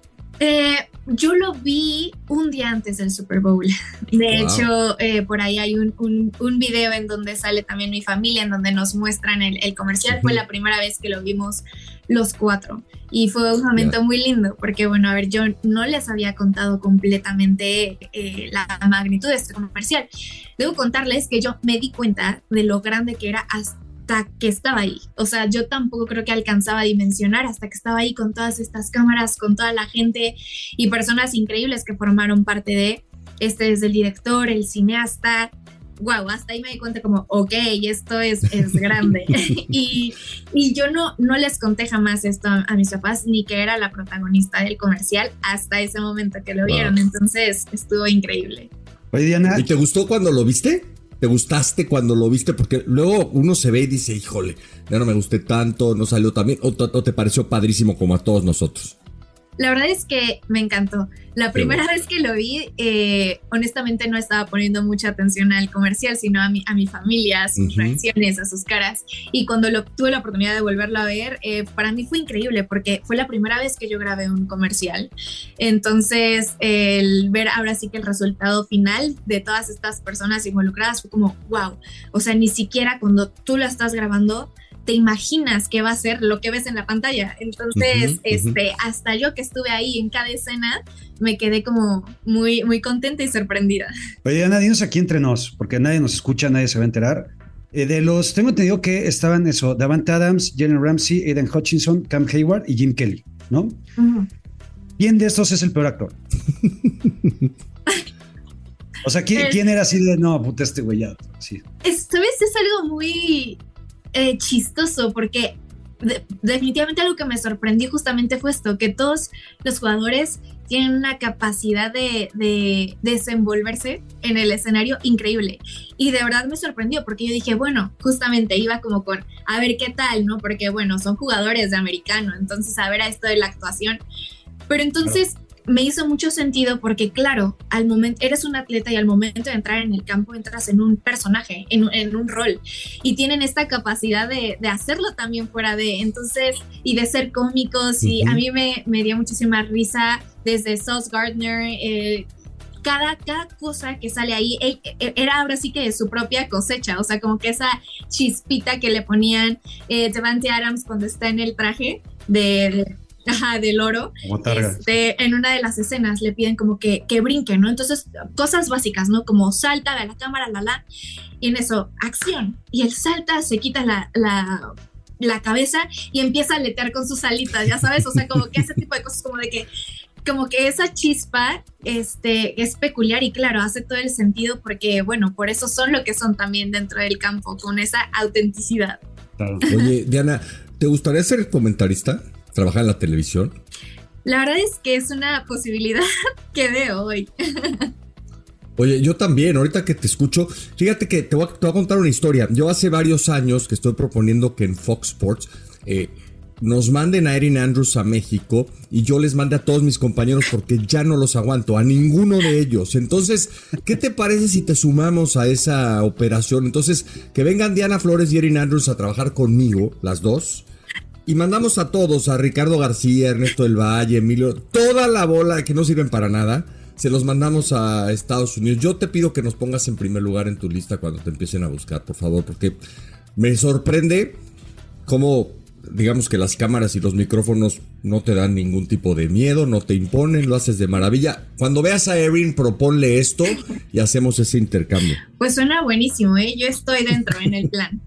Yo lo vi un día antes del Super Bowl. De hecho, por ahí hay un video en donde sale también mi familia, en donde nos muestran el comercial. Fue la primera vez que lo vimos los 4 y fue un momento muy lindo porque, bueno, a ver, yo no les había contado completamente la magnitud de este comercial. Debo contarles que yo me di cuenta de lo grande que era hasta que estaba ahí. O sea, yo tampoco creo que alcanzaba a dimensionar hasta que estaba ahí con todas estas cámaras, con toda la gente y personas increíbles que formaron parte de desde el director, el cineasta. Wow, hasta ahí me di cuenta como, ok, esto es grande. y yo no les conté jamás esto a mis papás, ni que era la protagonista del comercial hasta ese momento que lo vieron. Entonces estuvo increíble. Oye, Diana, ¿y te gustó cuando lo viste? ¿Te gustaste cuando lo viste? Porque luego uno se ve y dice, híjole, ya no me gusté tanto, no salió tan bien, o te pareció padrísimo como a todos nosotros. La verdad es que me encantó. La primera vez que lo vi, honestamente no estaba poniendo mucha atención al comercial, sino a mi familia, a sus reacciones, a sus caras. Y cuando tuve la oportunidad de volverlo a ver, para mí fue increíble porque fue la primera vez que yo grabé un comercial. Entonces, el ver ahora sí que el resultado final de todas estas personas involucradas fue como, wow. O sea, ni siquiera cuando tú lo estás grabando, te imaginas que va a ser lo que ves en la pantalla. Entonces, hasta yo que estuve ahí en cada escena, me quedé como muy, muy contenta y sorprendida. Oye, Ana, dinos aquí entre nos, porque nadie nos escucha, nadie se va a enterar. Tengo entendido que estaban Davante Adams, Jalen Ramsey, Aiden Hutchinson, Cam Hayward y Jim Kelly, ¿no? ¿Quién de estos es el peor actor? O sea, ¿quién era así de, no, puta, este güey ya? Sí. ¿Sabes? Es algo muy chistoso porque definitivamente algo que me sorprendió justamente fue esto, que todos los jugadores tienen una capacidad de desenvolverse en el escenario increíble. Y de verdad me sorprendió porque yo dije, bueno, justamente iba como con, a ver qué tal, ¿no? Porque bueno, son jugadores de americano, entonces a ver a esto de la actuación. Pero entonces me hizo mucho sentido porque, claro, al momento eres un atleta y al momento de entrar en el campo entras en un personaje, en un rol, y tienen esta capacidad de hacerlo también fuera de, entonces, y de ser cómicos, y a mí me dio muchísima risa desde Sauce Gardner, cada cosa que sale ahí era ahora sí que de su propia cosecha, o sea, como que esa chispita que le ponían Davante Adams cuando está en el traje del oro, en una de las escenas le piden como que brinque, ¿no? Entonces, cosas básicas, ¿no? Como salta, ve a la cámara, y en eso, acción. Y él salta, se quita la cabeza y empieza a aletear con sus alitas, ya sabes, o sea, como que ese tipo de cosas como que esa chispa es peculiar y claro, hace todo el sentido porque, bueno, por eso son lo que son también dentro del campo, con esa autenticidad. Claro. Oye, Diana, ¿te gustaría ser comentarista? ¿Trabajar en la televisión? La verdad es que es una posibilidad que veo hoy. Oye, yo también, ahorita que te escucho, fíjate que te voy a contar una historia. Yo hace varios años que estoy proponiendo que en Fox Sports nos manden a Erin Andrews a México y yo les mande a todos mis compañeros porque ya no los aguanto, a ninguno de ellos. Entonces, ¿qué te parece si te sumamos a esa operación? Entonces, que vengan Diana Flores y Erin Andrews a trabajar conmigo, las dos. Y mandamos a todos, a Ricardo García, Ernesto del Valle, Emilio, toda la bola que no sirven para nada, se los mandamos a Estados Unidos. Yo te pido que nos pongas en primer lugar en tu lista cuando te empiecen a buscar, por favor, porque me sorprende cómo, digamos que las cámaras y los micrófonos no te dan ningún tipo de miedo, no te imponen, lo haces de maravilla. Cuando veas a Erin, proponle esto y hacemos ese intercambio. Pues suena buenísimo, ¿eh? Yo estoy dentro en el plan.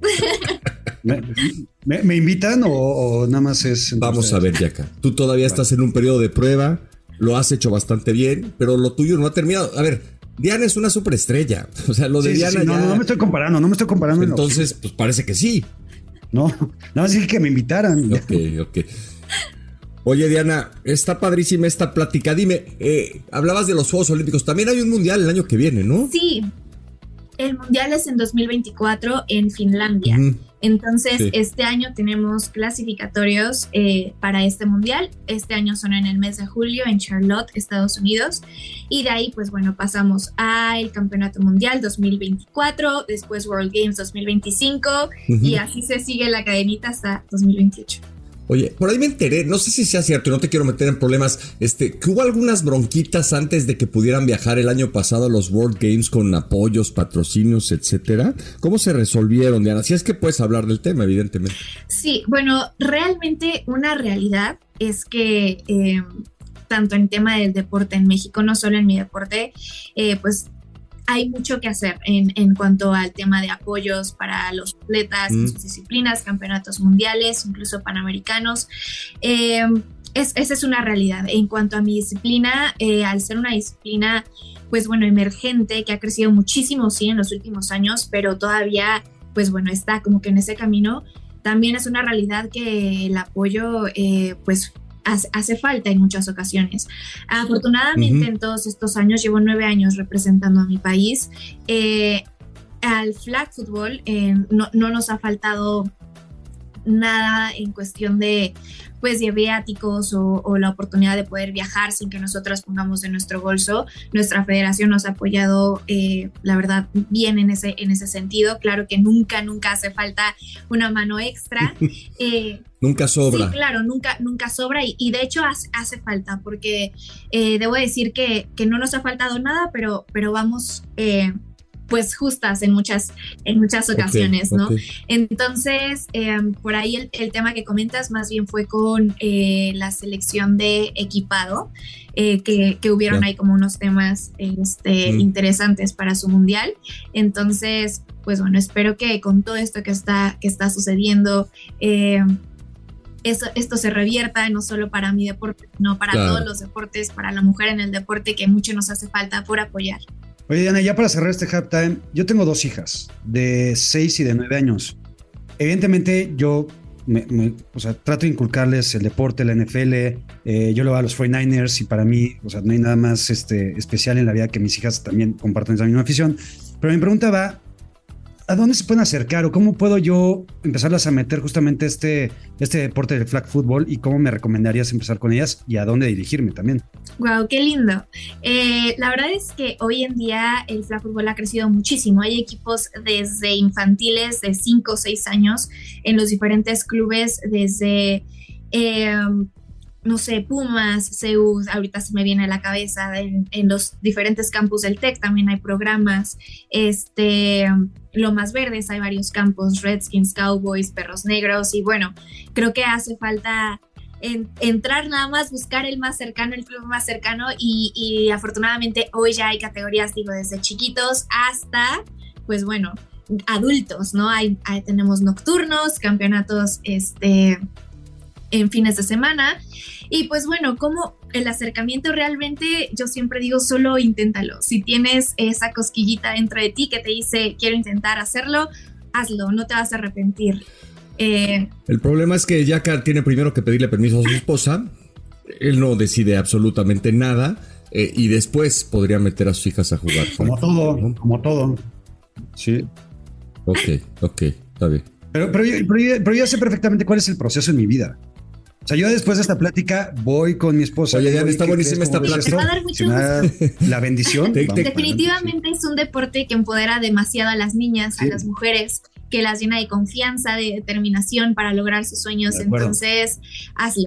¿Me invitan o nada más es? Vamos a ver, Yaka. Tú todavía estás en un periodo de prueba, lo has hecho bastante bien, pero lo tuyo no ha terminado. A ver, Diana es una superestrella. O sea, lo de Diana. Sí, no me estoy comparando, Entonces, pues parece que sí. No, nada más dije que me invitaran. Ok. Oye, Diana, está padrísima esta plática. Dime, hablabas de los Juegos Olímpicos. También hay un mundial el año que viene, ¿no? Sí. El mundial es en 2024 en Finlandia. Entonces, este año tenemos clasificatorios para este mundial. Este año son en el mes de julio en Charlotte, Estados Unidos. Y de ahí, pues bueno, pasamos al Campeonato Mundial 2024, después World Games 2025 y así se sigue la cadenita hasta 2028. Oye, por ahí me enteré, no sé si sea cierto y no te quiero meter en problemas, que hubo algunas bronquitas antes de que pudieran viajar el año pasado a los World Games con apoyos, patrocinios, etcétera. ¿Cómo se resolvieron, Diana? Si es que puedes hablar del tema, evidentemente. Sí, bueno, realmente una realidad es que tanto en tema del deporte en México, no solo en mi deporte, pues hay mucho que hacer en cuanto al tema de apoyos para los atletas en sus disciplinas, campeonatos mundiales, incluso panamericanos. Esa es una realidad. En cuanto a mi disciplina, al ser una disciplina, pues bueno, emergente, que ha crecido muchísimo, sí, en los últimos años, pero todavía, pues bueno, está como que en ese camino, también es una realidad que el apoyo, pues hace falta en muchas ocasiones. Afortunadamente en todos estos años, llevo 9 años representando a mi país, al flag football no nos ha faltado nada en cuestión de viáticos o la oportunidad de poder viajar sin que nosotros pongamos de nuestro bolso. Nuestra federación nos ha apoyado, la verdad, bien en ese sentido. Claro que nunca hace falta una mano extra. Nunca sobra. Sí, claro, nunca sobra y de hecho hace falta porque debo decir que no nos ha faltado nada, pero vamos pues justas en muchas ocasiones, ¿no? Entonces, por ahí el tema que comentas más bien fue con la selección de equipado, que hubieron ahí como unos temas interesantes para su mundial. Entonces, pues bueno, espero que con todo esto que está sucediendo, esto se revierta, no solo para mi deporte, sino para todos los deportes, para la mujer en el deporte, que mucho nos hace falta por apoyar. Oye, Diana, ya para cerrar este halftime, yo tengo 2 hijas de 6 y de 9 años. Evidentemente, yo trato de inculcarles el deporte, la NFL. Yo le voy a los 49ers y para mí, no hay nada más especial en la vida que mis hijas también compartan esa misma afición. Pero mi pregunta va, ¿a dónde se pueden acercar o cómo puedo yo empezarlas a meter justamente este deporte del flag football y cómo me recomendarías empezar con ellas y a dónde dirigirme también? Wow, qué lindo. La verdad es que hoy en día el flag football ha crecido muchísimo. Hay equipos desde infantiles de 5 o 6 años en los diferentes clubes, desde no sé, Pumas, CEU, ahorita se me viene a la cabeza, en los diferentes campus del TEC también hay programas, Lomas Verdes hay varios campos, Redskins, Cowboys, Perros Negros, y bueno, creo que hace falta entrar nada más, buscar el más cercano, el club más cercano, y afortunadamente hoy ya hay categorías, digo, desde chiquitos hasta, pues bueno, adultos, ¿no? Tenemos nocturnos, campeonatos, en fines de semana, y pues bueno, como el acercamiento realmente, yo siempre digo, solo inténtalo. Si tienes esa cosquillita dentro de ti que te dice, quiero intentar hacerlo, hazlo, no te vas a arrepentir. El problema es que Yaka tiene primero que pedirle permiso a su esposa, él no decide absolutamente nada, y después podría meter a sus hijas a jugar. Como todo, sí. Ok, está bien. Pero ya sé perfectamente cuál es el proceso en mi vida. O sea, yo después de esta plática voy con mi esposa. Oye, ya está buenísima esta plática. Te va a dar mucho gusto. La bendición. Definitivamente es un deporte que empodera demasiado a las niñas, a las mujeres, que las llena de confianza, de determinación para lograr sus sueños. Entonces, hazlo.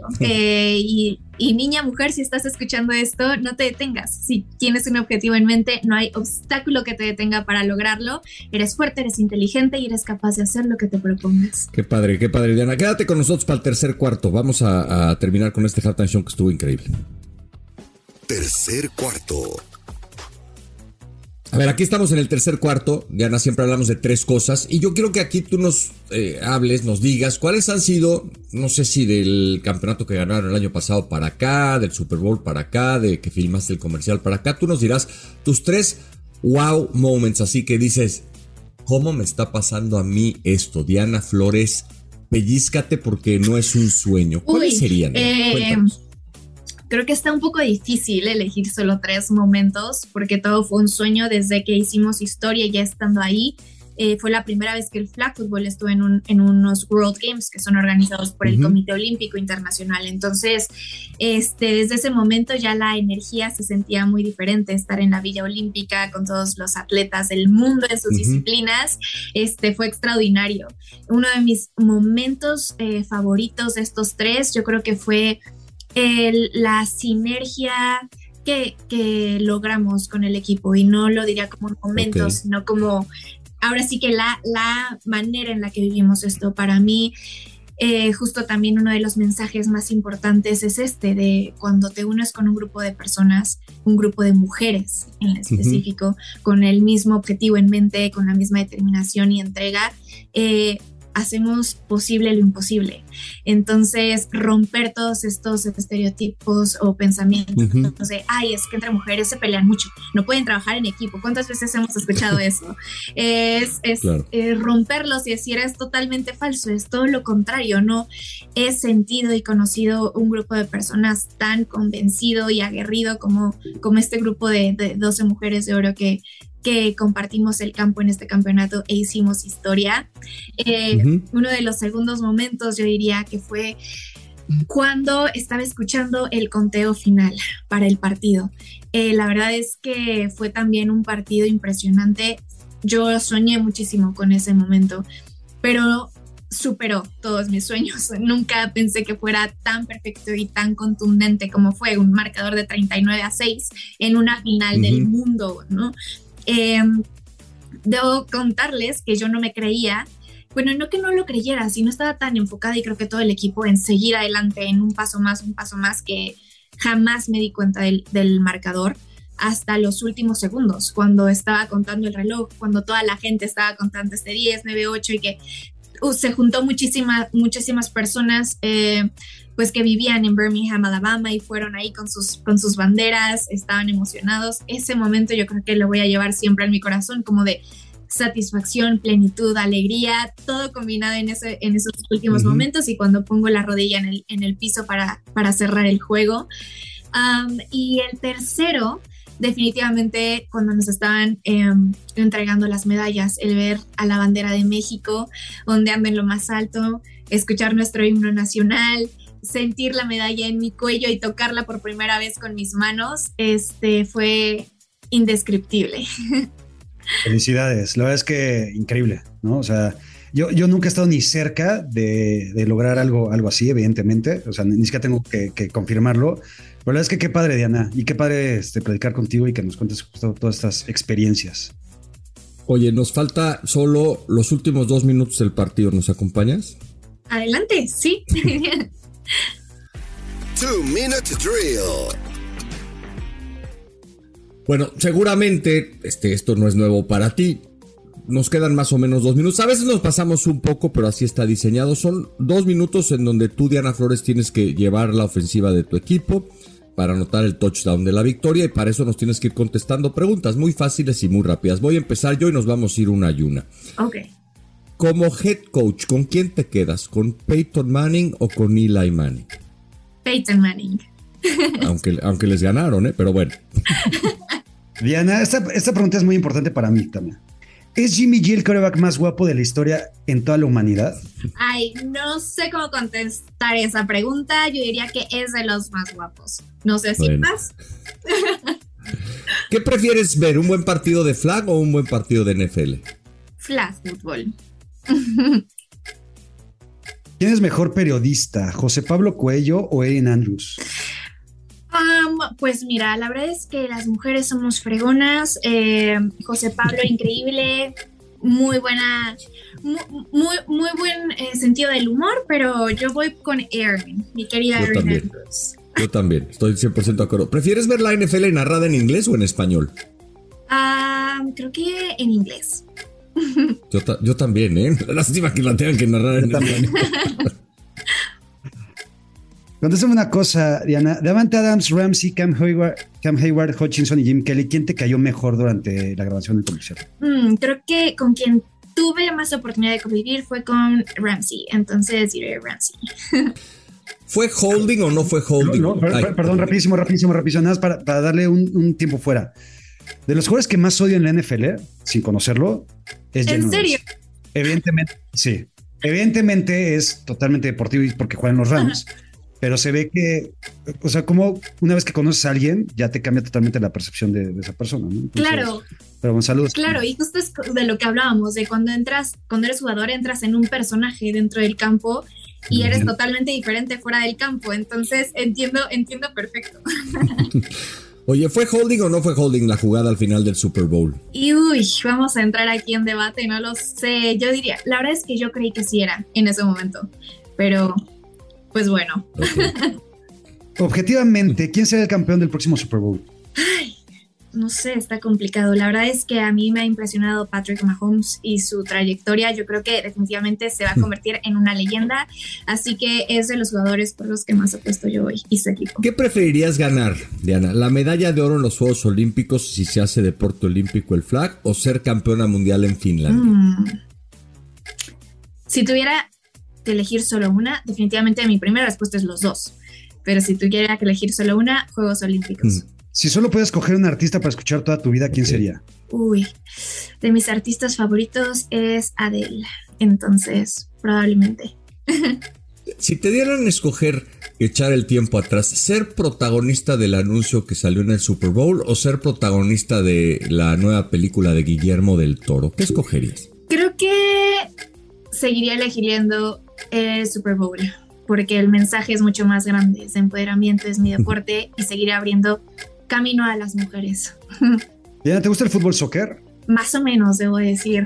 Y niña, mujer, si estás escuchando esto, no te detengas. Si tienes un objetivo en mente, no hay obstáculo que te detenga para lograrlo. Eres fuerte, eres inteligente y eres capaz de hacer lo que te propongas. Qué padre, Diana. Quédate con nosotros para el tercer cuarto. Vamos a terminar con este halftime show que estuvo increíble. Tercer cuarto. A ver, aquí estamos en el tercer cuarto. Diana, siempre hablamos de 3 cosas. Y yo quiero que aquí tú nos hables, nos digas cuáles han sido, no sé si del campeonato que ganaron el año pasado para acá, del Super Bowl para acá, de que filmaste el comercial para acá. Tú nos dirás tus 3 wow moments. Así que dices, ¿cómo me está pasando a mí esto? Diana Flores, pellízcate porque no es un sueño. ¿Cuáles serían? Cuéntanos. Creo que está un poco difícil elegir solo 3 momentos porque todo fue un sueño desde que hicimos historia ya estando ahí. Fue la primera vez que el flag football estuvo en unos World Games que son organizados por el Comité Olímpico Internacional. Entonces, desde ese momento ya la energía se sentía muy diferente. Estar en la Villa Olímpica con todos los atletas del mundo en sus disciplinas, fue extraordinario. Uno de mis momentos favoritos de estos 3, yo creo que fue la sinergia que logramos con el equipo, y no lo diría como un momento, sino como ahora sí que la manera en la que vivimos esto. Para mí, justo también uno de los mensajes más importantes es de cuando te unes con un grupo de personas, un grupo de mujeres en específico, con el mismo objetivo en mente, con la misma determinación y entrega, hacemos posible lo imposible. Entonces, romper todos estos estereotipos o pensamientos de, es que entre mujeres se pelean mucho, no pueden trabajar en equipo. ¿Cuántas veces hemos escuchado eso? Claro. Romperlos y decir, es totalmente falso, es todo lo contrario. No he sentido y conocido un grupo de personas tan convencido y aguerrido como este grupo de 12 mujeres de oro que compartimos el campo en este campeonato e hicimos historia. Uno de los segundos momentos yo diría que fue cuando estaba escuchando el conteo final para el partido. La verdad es que fue también un partido impresionante. Yo soñé muchísimo con ese momento, pero superó todos mis sueños. Nunca pensé que fuera tan perfecto y tan contundente como fue, un marcador de 39-6 en una final del mundo, ¿no? debo contarles que yo no me creía. Bueno, no que no lo creyera, sino estaba tan enfocada y creo que todo el equipo en seguir adelante, en un paso más, que jamás me di cuenta del marcador hasta los últimos segundos, cuando estaba contando el reloj, cuando toda la gente estaba contando 10, 9, 8 y que se juntó muchísimas personas pues que vivían en Birmingham, Alabama y fueron ahí con sus banderas, estaban emocionados. Ese momento yo creo que lo voy a llevar siempre en mi corazón, como de satisfacción, plenitud, alegría, todo combinado en esos últimos momentos y cuando pongo la rodilla en el piso para cerrar el juego. Y el tercero, definitivamente cuando nos estaban entregando las medallas, el ver a la bandera de México ondeando en lo más alto, escuchar nuestro himno nacional, sentir la medalla en mi cuello y tocarla por primera vez con mis manos, fue indescriptible. Felicidades, la verdad es que increíble, ¿no? O sea, yo nunca he estado ni cerca de lograr algo así, evidentemente, o sea, ni siquiera tengo que confirmarlo, pero la verdad es que qué padre, Diana, y qué padre platicar contigo y que nos cuentes todas estas experiencias. Oye, nos falta solo los últimos 2 minutos del partido, ¿nos acompañas? Adelante, sí. 2-minute drill. Bueno, seguramente esto no es nuevo para ti. Nos quedan más o menos 2 minutos. A veces nos pasamos un poco, pero así está diseñado. Son 2 minutos en donde tú, Diana Flores, tienes que llevar la ofensiva de tu equipo para anotar el touchdown de la victoria y para eso nos tienes que ir contestando preguntas muy fáciles y muy rápidas. Voy a empezar yo y nos vamos a ir una y una. Ok. Como head coach, ¿con quién te quedas? ¿Con Peyton Manning o con Eli Manning? Peyton Manning. Aunque les ganaron, pero bueno. Diana, esta pregunta es muy importante para mí también. ¿Es Jimmy G el quarterback más guapo de la historia en toda la humanidad? Ay, no sé cómo contestar esa pregunta. Yo diría que es de los más guapos. No sé si más. ¿Qué prefieres ver? ¿Un buen partido de flag o un buen partido de NFL? Flag football. ¿Quién es mejor periodista? ¿José Pablo Coello o Erin Andrews? Pues mira, la verdad es que las mujeres somos fregonas. José Pablo, increíble, muy buena, muy buen sentido del humor, pero yo voy con Erin, mi querida Erin Andrews. Yo también, estoy 100% de acuerdo. ¿Prefieres ver la NFL narrada en inglés o en español? Creo que en inglés. Yo también, lástima que la tengan que narrar en español. Contéstame una cosa, Diana. Davante Adams, Ramsey, Cam Hayward, Hutchinson y Jim Kelly, ¿quién te cayó mejor durante la grabación del comercial? Creo que con quien tuve más oportunidad de convivir fue con Ramsey, entonces diré Ramsey. ¿Fue holding o no fue holding? No, perdón, rapidísimo, nada más para darle un tiempo fuera. De los jugadores que más odio en la NFL, sin conocerlo, es Jalen Hurts. ¿En serio? Evidentemente, sí. Evidentemente es totalmente deportivo y porque juegan los Rams. Pero se ve que, o sea, como una vez que conoces a alguien, ya te cambia totalmente la percepción de esa persona, ¿no? Entonces, claro. Pero bueno, saludos. Claro, y justo es de lo que hablábamos, de cuando eres jugador, entras en un personaje dentro del campo y eres totalmente diferente fuera del campo. Entonces, entiendo perfecto. Oye, ¿fue holding o no fue holding la jugada al final del Super Bowl? Y vamos a entrar aquí en debate, no lo sé. Yo diría, la verdad es que yo creí que sí era en ese momento, pero pues bueno. Okay. Objetivamente, ¿quién será el campeón del próximo Super Bowl? Ay, no sé, está complicado. La verdad es que a mí me ha impresionado Patrick Mahomes y su trayectoria. Yo creo que definitivamente se va a convertir en una leyenda. Así que es de los jugadores por los que más apuesto yo hoy y su equipo. ¿Qué preferirías ganar, Diana? ¿La medalla de oro en los Juegos Olímpicos si se hace deporte olímpico el flag o ser campeona mundial en Finlandia? Si tuviera que elegir solo una, definitivamente mi primera respuesta es los dos. Pero si tuviera que elegir solo una, Juegos Olímpicos. Si solo puedes escoger un artista para escuchar toda tu vida, ¿quién sería? De mis artistas favoritos es Adele. Entonces, probablemente. Si te dieran a escoger echar el tiempo atrás, ¿ser protagonista del anuncio que salió en el Super Bowl o ser protagonista de la nueva película de Guillermo del Toro? ¿Qué escogerías? Creo que seguiría eligiendo el Super Bowl, porque el mensaje es mucho más grande, es empoderamiento, es mi deporte y seguiré abriendo camino a las mujeres. Diana, ¿te gusta el fútbol soccer? Más o menos, debo decir.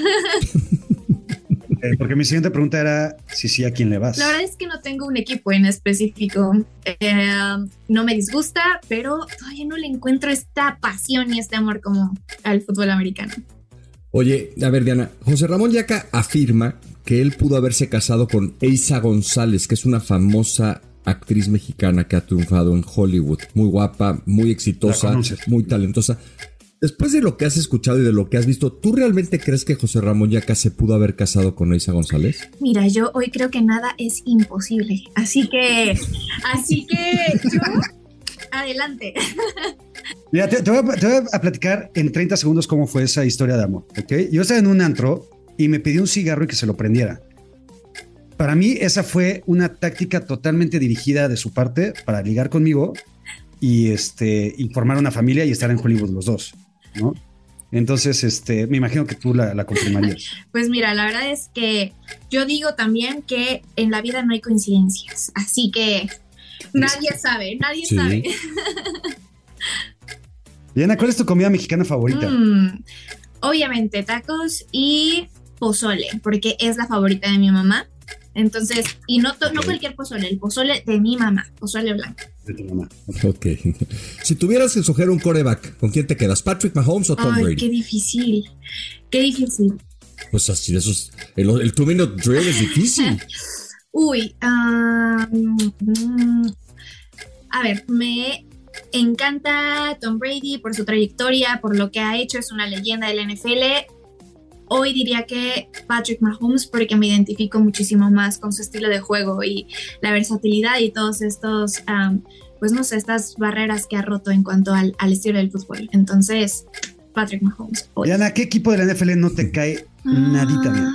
Porque mi siguiente pregunta era si sí, ¿a quién le vas? La verdad es que no tengo un equipo en específico. No me disgusta, pero todavía no le encuentro esta pasión y este amor como al fútbol americano. Oye, a ver, Diana, José Ramón Yaca afirma que él pudo haberse casado con Eiza González, que es una famosa actriz mexicana que ha triunfado en Hollywood. Muy guapa, muy exitosa, muy talentosa. Después de lo que has escuchado y de lo que has visto, ¿tú realmente crees que José Ramón Yaca se pudo haber casado con Eiza González? Mira, yo hoy creo que nada es imposible. Así que yo, adelante. Mira, te voy a platicar en 30 segundos cómo fue esa historia de amor, ¿ok? Yo estaba en un antro y me pidió un cigarro y que se lo prendiera. Para mí esa fue una táctica totalmente dirigida de su parte para ligar conmigo y formar una familia y estar en Hollywood los dos, ¿no? Entonces, me imagino que tú la confirmarías. Pues mira, la verdad es que yo digo también que en la vida no hay coincidencias, así que nadie sabe. Diana, ¿cuál es tu comida mexicana favorita? Obviamente tacos y pozole, porque es la favorita de mi mamá. Entonces, y no cualquier pozole, el pozole de mi mamá, pozole blanco. De tu mamá. Ok. Si tuvieras que escoger un quarterback, ¿con quién te quedas? ¿Patrick Mahomes o Tom Brady? Qué difícil. Pues así, eso es, el 2-minute drill es difícil. Uy, a ver, me encanta Tom Brady por su trayectoria, por lo que ha hecho, es una leyenda del NFL. Hoy diría que Patrick Mahomes porque me identifico muchísimo más con su estilo de juego y la versatilidad y todos estos, pues no sé, estas barreras que ha roto en cuanto al estilo del fútbol. Entonces, Patrick Mahomes. Hoy. Diana, ¿qué equipo de la NFL no te cae nadita bien?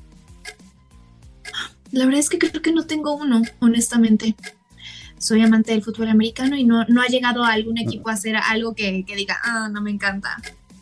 La verdad es que creo que no tengo uno, honestamente. Soy amante del fútbol americano y no ha llegado a algún equipo a hacer algo que diga, no me encanta.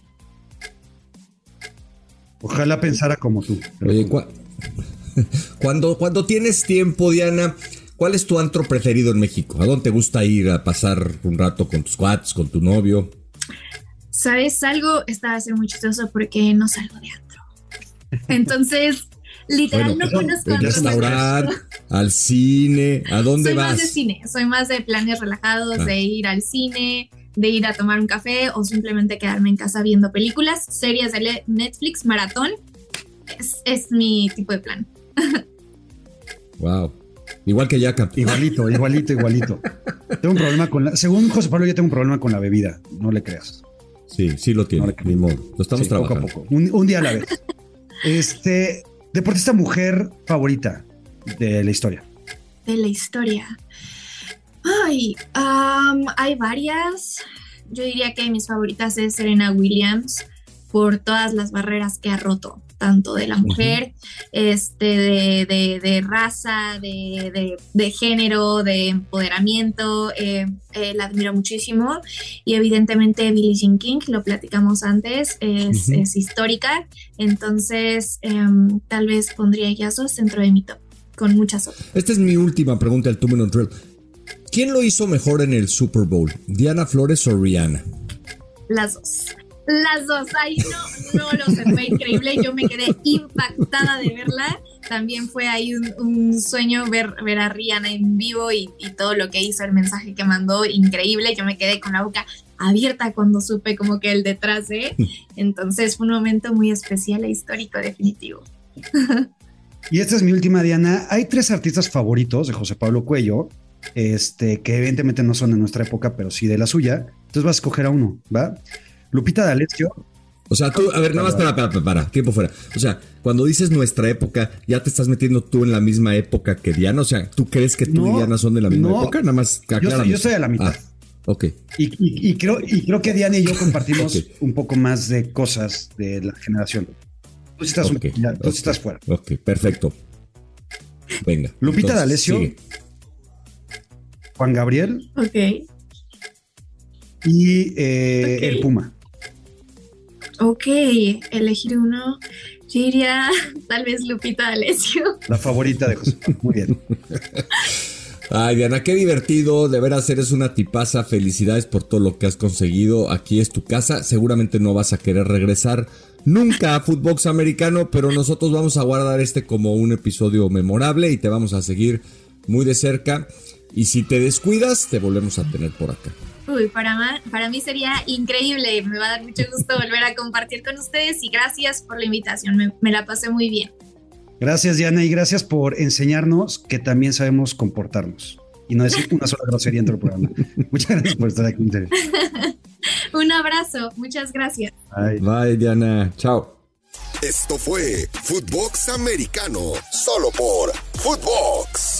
Ojalá pensara como tú. Oye, cuando tienes tiempo, Diana, ¿cuál es tu antro preferido en México? ¿A dónde te gusta ir a pasar un rato con tus cuates, con tu novio? ¿Sabes algo? Esta va a ser muy chistoso porque no salgo de antro. Entonces, literal, no conozco al restaurante, al cine, ¿a dónde vas? Soy más de cine, soy más de planes relajados, de ir al cine, de ir a tomar un café o simplemente quedarme en casa viendo películas, series de Netflix, maratón. Es mi tipo de plan. Wow. Igual que Yaca. Igualito. Tengo un problema según José Pablo, yo tengo un problema con la bebida. No le creas. Sí lo tiene. Ni modo. Lo estamos trabajando. Poco a poco. Un día a la vez. Deportista mujer favorita de la historia. De la historia. Ay, hay varias. Yo diría que mis favoritas es Serena Williams por todas las barreras que ha roto, tanto de la mujer, de raza, de género, de empoderamiento. La admiro muchísimo. Y evidentemente Billie Jean King, lo platicamos antes, es histórica. Entonces, tal vez pondría ellas dos dentro de mi top, con muchas otras. Esta es mi última pregunta del 2-minute drill. ¿Quién lo hizo mejor en el Super Bowl? ¿Diana Flores o Rihanna? Las dos. Ahí no lo sé, fue increíble. Yo me quedé impactada de verla. También fue ahí un sueño ver a Rihanna en vivo y todo lo que hizo, el mensaje que mandó, increíble. Yo me quedé con la boca abierta cuando supe como que el detrás de. Entonces fue un momento muy especial e histórico, definitivo. Y esta es mi última, Diana. Hay 3 artistas favoritos de José Pablo Cuello, que evidentemente no son de nuestra época, pero sí de la suya. Entonces vas a escoger a uno, ¿va? Lupita D'Alessio. O sea, tú, a ver, nada más para, tiempo fuera. O sea, cuando dices nuestra época, ¿ya te estás metiendo tú en la misma época que Diana? O sea, ¿tú crees que tú y Diana son de la misma época? Nada más aclárame. Yo estoy a la mitad. Ok. Y creo que Diana y yo compartimos un poco más de cosas de la generación. Tú estás fuera. Ok, perfecto. Venga. Lupita D'Alessio. Sigue. Juan Gabriel. Ok. Y el Puma. Ok, elegir uno. Yo diría tal vez Lupita D'Alessio. La favorita de José. Muy bien. Ay, Diana, qué divertido. De veras, eres una tipaza. Felicidades por todo lo que has conseguido. Aquí es tu casa. Seguramente no vas a querer regresar nunca a Footbox Americano, pero nosotros vamos a guardar como un episodio memorable y te vamos a seguir muy de cerca. Y si te descuidas, te volvemos a tener por acá. Uy, para mí sería increíble. Me va a dar mucho gusto volver a compartir con ustedes y gracias por la invitación. Me la pasé muy bien. Gracias, Diana, y gracias por enseñarnos que también sabemos comportarnos y no decir una sola grosería dentro del programa. Muchas gracias por estar aquí. Un abrazo, muchas gracias. Bye, Diana. Chao. Esto fue Footbox Americano, solo por Footbox.